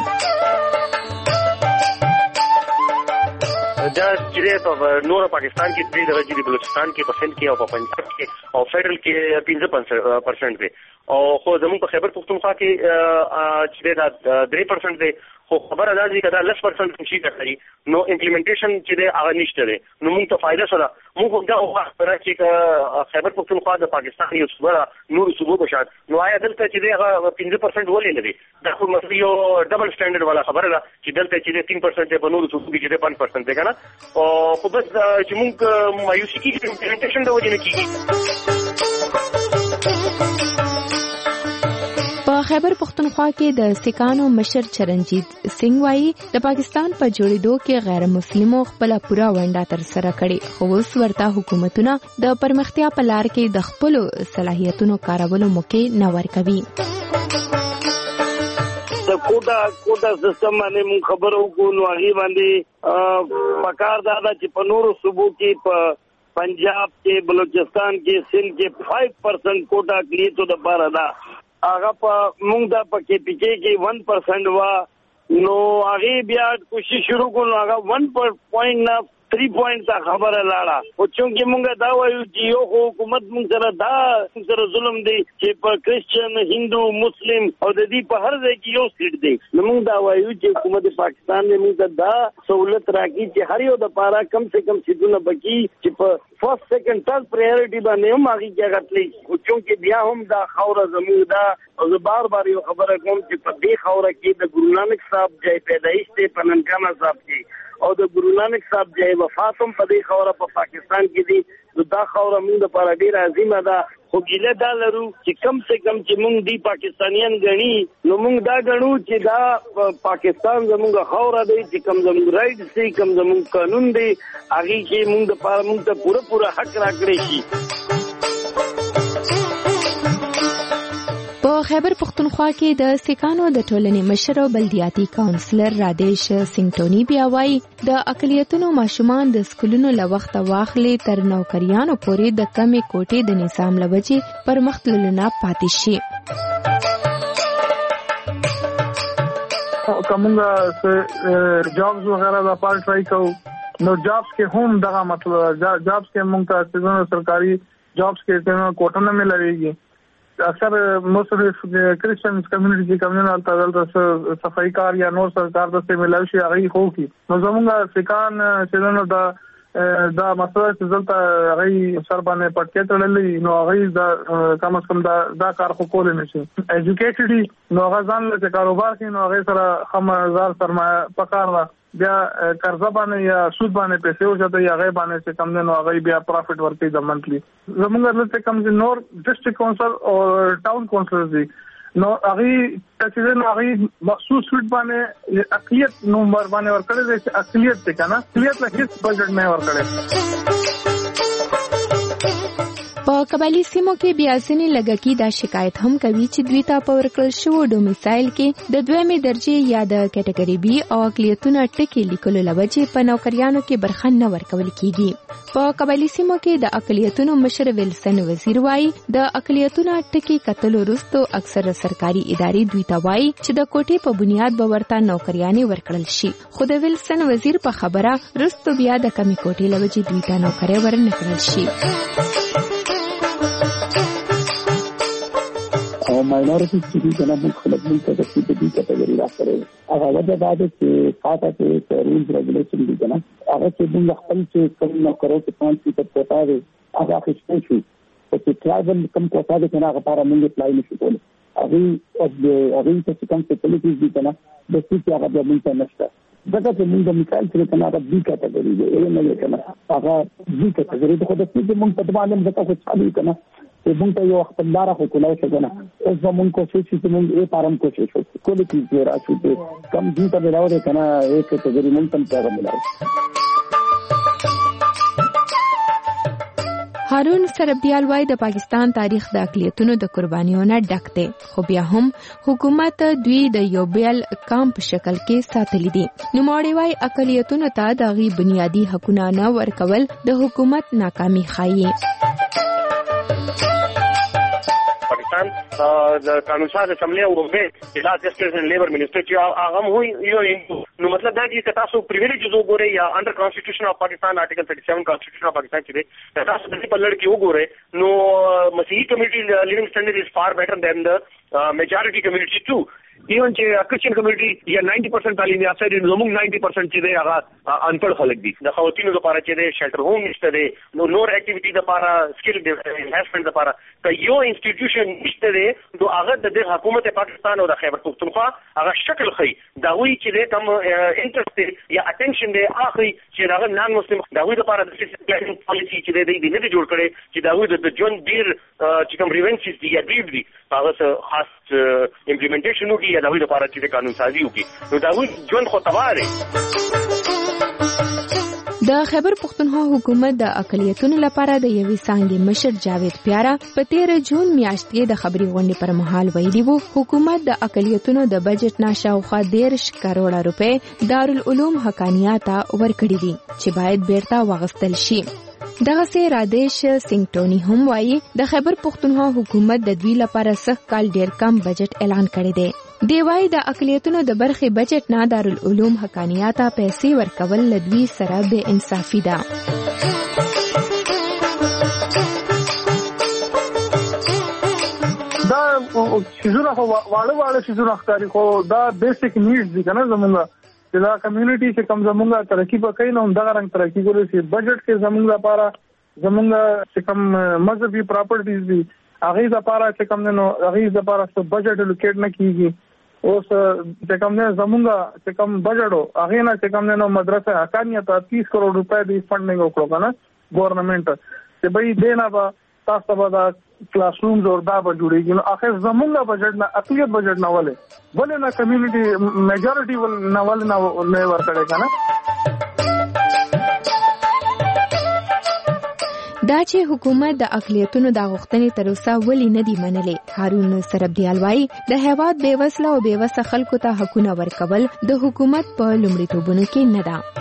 دا چې په نور پاکستان کې د درجه بلوچستان کې په سند کې او په پنجاب کې او فیډرل کې 15% دی او خو زموږ په خیبر پختونخوا کې چې دا 3% دی. خو خبره ده چې دا 10% شي کوي نو امپلیمنټیشن چې دا هغه نشته دی. نو موږ ته فائدہ سره موږ دا وخت چې خیبر پختونخوا د پاکستان یو صوبه نور صوبو په شان نو آیا دلته چې دا 15% ولې نه دی؟ دا خو مسله یو ډبل سټانډرډ والا خبره ده چې دلته چې 3% په نور صوبو کې چې 5% دی کنه. او خو بس چې موږ مایوسي کې امپلیمنټیشن د وجه نه کیږي. په خیبر پختونخوا کې د سکانو مشر چرنجیت سنگ وایي د پاکستان په جوړېدو کې غیر مسلمو خپل پوره ونډه تر سره کړې، خو اوس ورته حکومتونه د پرمختیا په لار کې د خپل صلاحیتونو کارولو موقع نه ورکوي. د کوټا سیستم باندې مون خبرو کو نو هغه باندې پکار دا چې په نورو صوبو کې په پنجاب کې بلوچستان کې سندھ کې 5% کوټا کلیتو د بار ادا هغه په مونږ د پکې پکې کې 1% وا نو هغه بیا کوشش شروع کړو هغه 1.9 3 پوینټ ته خبره لاړه او چې موږ دا وایو چې یو حکومت موږ سره ظلم دی چې په کرسچن هندو مسلم او د دې په هر ځای کې یو سیټ دی نو موږ دا وایو چې حکومت پاکستان دې موږ دا سہولت راکړي چې هر یو د پاره کم سے کم سیټونه بکی چې په فرست سیکنډ ثرد پرایورټي باندې هم هغه کې غټلې او چې بیا هم دا خوره زموږ دا او زه بار یو خبره کوم چې په دې خوره کې د ګورو نانک صاحب ځای پیدایش دی په ننګانا صاحب کې او د ګورو نانک صاحب ځای وفات هم په دې خوره په پاکستان کې دی دا خوره موږ لپاره ډېره عظیمه ده خو ګیله دا لرو چې کم سے کم چې موږ دی پاکستانیان غني نو موږ دا غنو چې دا پاکستان زموږ خوره دی چې کم زموږ رائټ سي کم زموږ قانون دی هغه کې موږ د پاره موږ ته پورا حق راکړي شي په خیبر پختونخوا کې د سکانو د ټولنې مشر او بلدیاتي کونسلر رادیش سنگټونی بیا وایي د اقلیتونو ماشومان د سکولونو له وخته واخلي تر نوکریانو پورې د کمې کوټې د نظام لوجې پر مخ تللو نه پاتې شي. کومه جابز وغیرہ د پال ټرای کو نو جابز کې هم دغه مطلب جابز کې موږ ته څنګه سرکاري جابز کې څنګه کوټه نه ملويږي اکثر مصرف کرسچن کمیونټي کې کمیونال تل صفائی کار یا نور سرکار د څه ملوي شي هغه خو کی نو زموږ سکان چې دا مسله چې دلته هغه سر باندې پټکې تړلې نو هغه دا کم از کم دا کار خو کول نه شي ایجوکیټډ نو هغه ځان له کاروبار کې نو هغه سره 5000 سرمایه پکار لا بیا قرضه باندې یا سود باندې پیسې ورته یا غي باندې څه کم نه هغه بیا پروفټ ورکړي د منتلی زموږ له کم نور ډسټریکټ کونسل او ټاون کونسل دي نو هغه تاسو نه هغه مخصوص سود باندې اقلیت نمبر باندې ورکړي چې اقلیت څه کنه اقلیت له هیڅ بجټ نه ورکړي. په قبایلی سیمو کې بیا ځینې لږکي دا شکایت هم کوي چې دوی ته په ورکړل شوو ډومیسایل کې د دویمې درجې یا د کټګوري بي او اقلیتونو ټکي لیکلو لوجې په نوکریانو کې برخه نه ورکول کیږي. په قبایلی سیمو کې د اقلیتونو مشر ویلسن وزیر وایي د اقلیتونو ټکي کتلو وروسته اکثره سرکاري ادارې دوی ته وایي چې د کوټې په بنیاد به ورته نوکریانې ورکړل شي خو د ویلسن وزیر په خبره وروسته بیا د کمی کوټې لوجې دوی ته نوکری ورنکړل شي. او ماینورټیز چې دغه مختلف ملکونو کې د دې کټګوري راځي هغه وجه دا ده چې خاصه کې رولز ریګولیشن دي کنه هغه چې موږ خپل چې کوم نو کړو چې 5% کوټا دی هغه اخیستل شي چې ټرایبل کم کوټا دی کنه هغه لپاره موږ اپلای نشو کولای هغه چې کوم فیسیلیټیز دي کنه د څه هغه د موږ نشته دغه چې موږ مثال چې کنه هغه دې کټګوري دی نه کنه هغه دې کټګوري د خو د څه موږ په باندې ځکه خو چالو کنه چې موږ ته یو خپلدار خو کولای شو کنه اوس زمون کوشش چې موږ یې پارم کوشش وکړو کولی چې راځو چې کم دې ته ملاوي کنه یک کټګوري موږ تم ته ملاوي. هارون سربیال وای د پاکستان تاریخ د اقلیتونو د قربانیو نه ډک دی خو بیا هم حکومت دوی د یو بیل کام په شکل کې ساتلی دي. نوموړی وای اقلیتونو ته د غي بنیادی حقوقونه نه ورکول د حکومت ناکامي ښایي. پاکستان د قانون ساز اسمبلی او د جسټس اینڈ لیبر منسٹر چې هغه هم یو نو مطلب دا چې تاسو پریویلیجز وګورئ یا انډر کانسټیټیوشن اف پاکستان آرټیکل 37 کانسټیټیوشن اف پاکستان چې تاسو د په لړ کې وګورئ نو مسیحي کمیونټي لیوینګ سټانډرډ از فار بیٹر دین د میجارټي کمیونټي ټو ایون چې کرسچن کمیونټي یا 90% تعلیم یافته دي زموږ 90% چې دی هغه انپړ خلک دي د خواتینو لپاره چې دی شلټر هوم نشته دی نو نور اکټیویټي لپاره سکل انهانسمنت لپاره که یو انسټیټیوشن نشته دی نو هغه د حکومت پاکستان او د خیبر پختونخوا هغه شکل خي دا وی چې دی کوم انټرست یا اټینشن دی اخري چې هغه نان مسلم دا وی لپاره د پلانینګ پالیسی چې دی د نه جوړ کړي چې دا وی د جون ډیر چې کوم ریونسز دی یا ډیر دی هغه خاص امپلیمنټیشن وکړي یا دا وی لپاره چې قانون سازي وکړي نو دا وی جون خو تباره. د خیبر پختونخوا حکومت د اقلیتونو لپاره د یوې څانګې مشر جاوید پیارا په 13 جون میاشت کې د خبري غونډې پر مهال ویلي وو حکومت د اقلیتونو د بجټ نه شاوخوا 10 کروڑه روپے دارالعلوم حقانیه ته ورکړي دي چې باید بیرته واغستل شي. دغه سي رادیش سنگټونی هم وایي د خیبر پختونخوا حکومت د دوی لپاره سخت کال ډیر کم بجټ اعلان کړی دی دی وايي د اقلیتونو د برخې بجټ نه دارالعلوم حقانیه ته پیسې ورکول لدوی سره بے انصافي ده. دا شیزونه خو واړه شیزونه ښکاري خو دا بیسیک نیډز دي کنه زمونږه چې دا کمیونټي چې کم زمونږه ترقی وکړي نو دغه رنګ ترقی کولی شي. بجټ کې زمونږ لپاره زمونږ چې کم مذهبي پراپرټیز دي هغه لپاره چې کم نو هغه لپاره څه بجټ الوکیټ نه کیږي. اوس چې کم نه زمونږه چې کم بجټو هغه نه چې کم نه مدرسه حقانیه ته 30 کروڑ روپے دی فنډینګ وکړو کنه ګورنمنت چې به دینا به تاسو به دا کلاس رومز اور دا به جوړیږي. نو اخر زمونږه بجټ نه اقلیت بجټ نه ولې نه کمیونټي میجورټي ول نه ورکړي کنه. دا چې حکومت د اقلیتونو د غوښتنې تر اوسه ولې نه دی منلې. هارون سربدیال وايي د هیواد بې وسله او بې وسه خلکو ته حقونه ورکول د حکومت په لومړیتوبونو کې نه ده.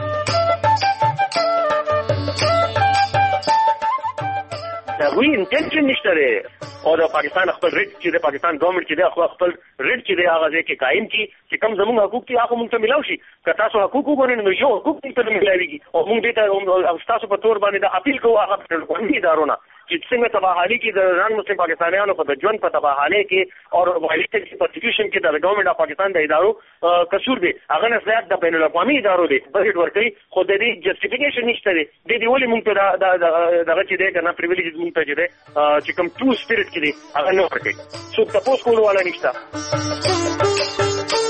وی انټنشن نشته لري او د پاکستان خپل ریټ چې د پاکستان ګورنمنت چې د خپل ریټ چې د هغه ځکه قائم کی چې کم زموږ حقوق دي هغه موږ ته ملاوي شي. که تاسو حقوق وګورئ نو یو حقوق ته ملاويږي او موږ دې ته تاسو په تور باندې د اپیل کوو هغه په قانوني ادارو نه چې څنګه تباہالي کې د ران مسلم پاکستانیانو په د ژوند په تباہالي کې او وایلیټ پرسیکیوشن کې د ګورنمنت اف پاکستان د ادارو قصور دي هغه نه زیات د بین الاقوامي ادارو دي بجټ ورکړي خو د دې جسټیفیکیشن نشته دي. د دې ولې موږ ته دغه چې دی کنه پریویلیج موږ ته چې دی چې کوم ټو سپیریټ کې دی هغه نه ورکړي. څوک تاسو کول ولا نشته.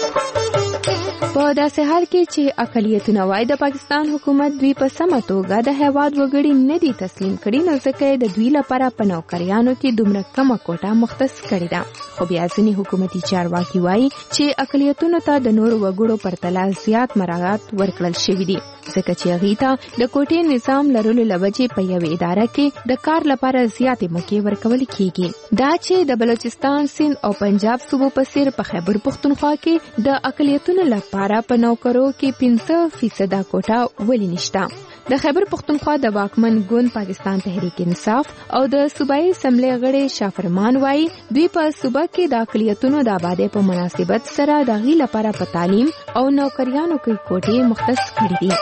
په داسې حال کې چې اقلیتونه وايي د پاکستان حکومت دوی په سمه توګه د هیواد وګړي نه دي تسلیم کړي نو ځکه د دوی لپاره په نوکریانو کې دومره کمه کوټه مختص کړې ده. خو بیا ځینې حکومتي چارواکي وايي چې اقلیتونو ته د نورو وګړو پرتله زیات مراعات ورکړل شوي دي ځکه چې هغې ته د کوټې نظام لرلو له وجې په یوې اداره کې د کار لپاره زیاتې موقع ورکول کیږي. دا چې د بلوچستان، سند او پنجاب صوبو په څیر په خیبر پختونخوا کې د اقلیتونو لپاره په نوکرو کې 5% کوټه ولې نشته. د خیبر پختونخوا د واکمن ګوند پاکستان تحریک انصاف او د صوبایي اسمبلی غړي شافرمان وايي دوی په صوبه کې د اقلیتونو د آبادی په مناسبت سره د غي لپاره په تعلیم او نوکریانو کې کوټې مختص کړې دي.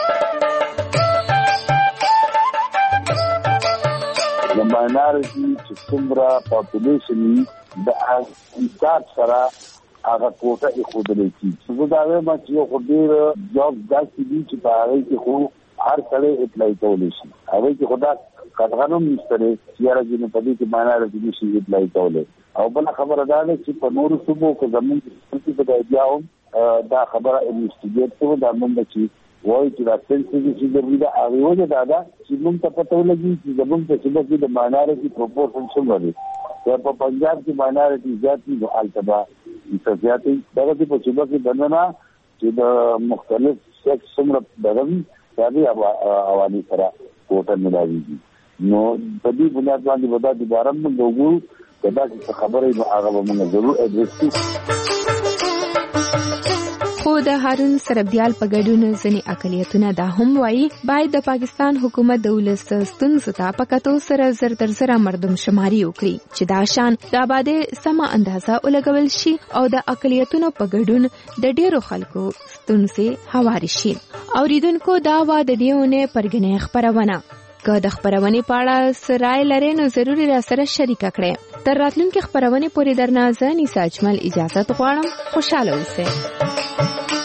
د ماینارټي چې څومره پاپولیشن د انصاف سره هغه کوټه یې خودلې کی زه دا وایم چې یو خو ډیر جاب داسې دي چې په هغه کې خو هر سړی اپلای کولی شي. هغه کې خدا قانون نشته چې یاره چې په دې کې ماینارټي نشي اپلای کولی. او بل خبره دا ده چې په نورو صوبو کې زموږ په بیا هم دا خبره انویسټیګیټ کوو دا موږ چې وایي چې دا سنسیټیو چې ضروري ده هغې وجه دا ده چې موږ ته پته ولګي چې زموږ په صوبه کې د ماینارټي پروپورشن څومره دی. که په پنجاب کې ماینارټي زیات وي نو هلته به زیات وي. دغسې په صوبه کې دننه چې د مختلف سیکس څومره دغه وي هغې حوالې سره کوټه ملاویږي. نو په دې بنیاد باندې به دا دوباره موږ وګورو که داسې خبرې نو هغه به موږ ضرور اډرس کړو. خو د هارون سربدیال په ګډون ځینې اقلیتونه دا هم وایي باید د پاکستان حکومت د ولس ستونزو ته په کتو سره زر تر زره مردم شماري وکړي چې دا شان د آبادی سمه اندازه ولګول شي او د اقلیتونو په ګډون د ډیرو خلکو ستونزې هواري شي. اوریدونکو دا و د دېونه پرګنې خبرونه. که د خبرونې په اړه سرای لري نو ضروري را سره شریک کړئ. تر راتلونکي خبرونې پورې درنه زه نیسا اجمل اجازه غواړم. خوشاله اوسئ.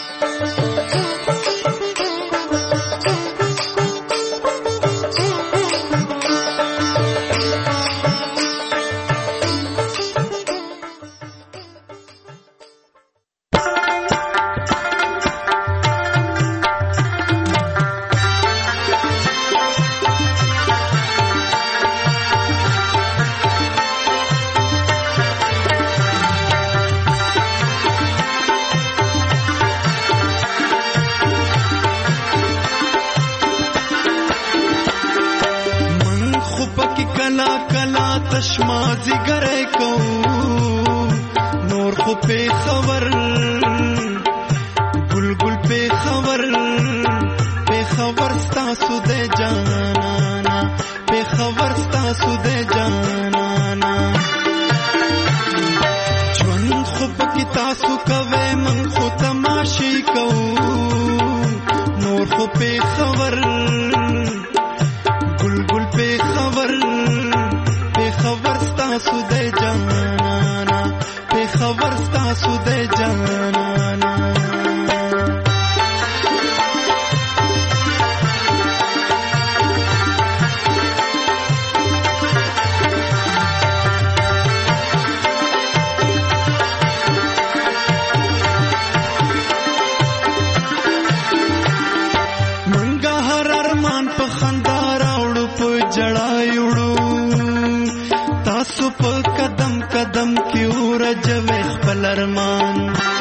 تشمازی گره کو نور خو پی خبر گل پی خبر ستاسو دے جانانا پی خبر ستاسو دے جانانا ژوند خو پکې تاسو کوي من خو تماشې کوو نور خو په خبر ګل په خبر ستاسو د جانانا په خبر ستاسو د جانانا قدم کی ورجو خپل ارمان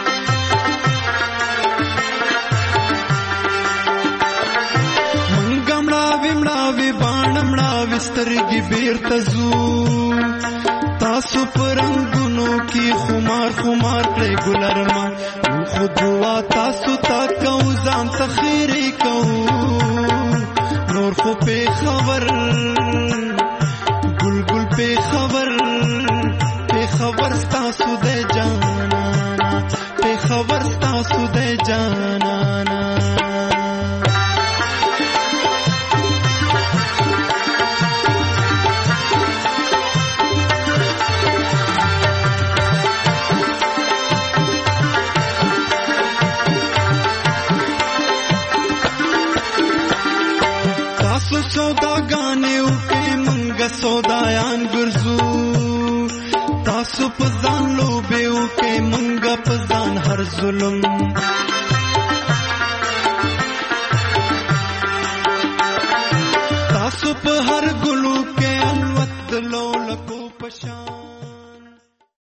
منګ مړاوي باڼ سترګې بیرته زو تاسو پرنګونو کی خمار کړی ګل ارمان خو دعا تاسو تا کو ځان تخیری کو نور خو په خبر ګل په خبر خبر ستاسو د جانانا په خبر ستاسو د جانانا تاسو سوداګانې وکړئ موږ سودایان ګرځو تاسو په ځان لوبه وکي مونږ په ځان هر ظلم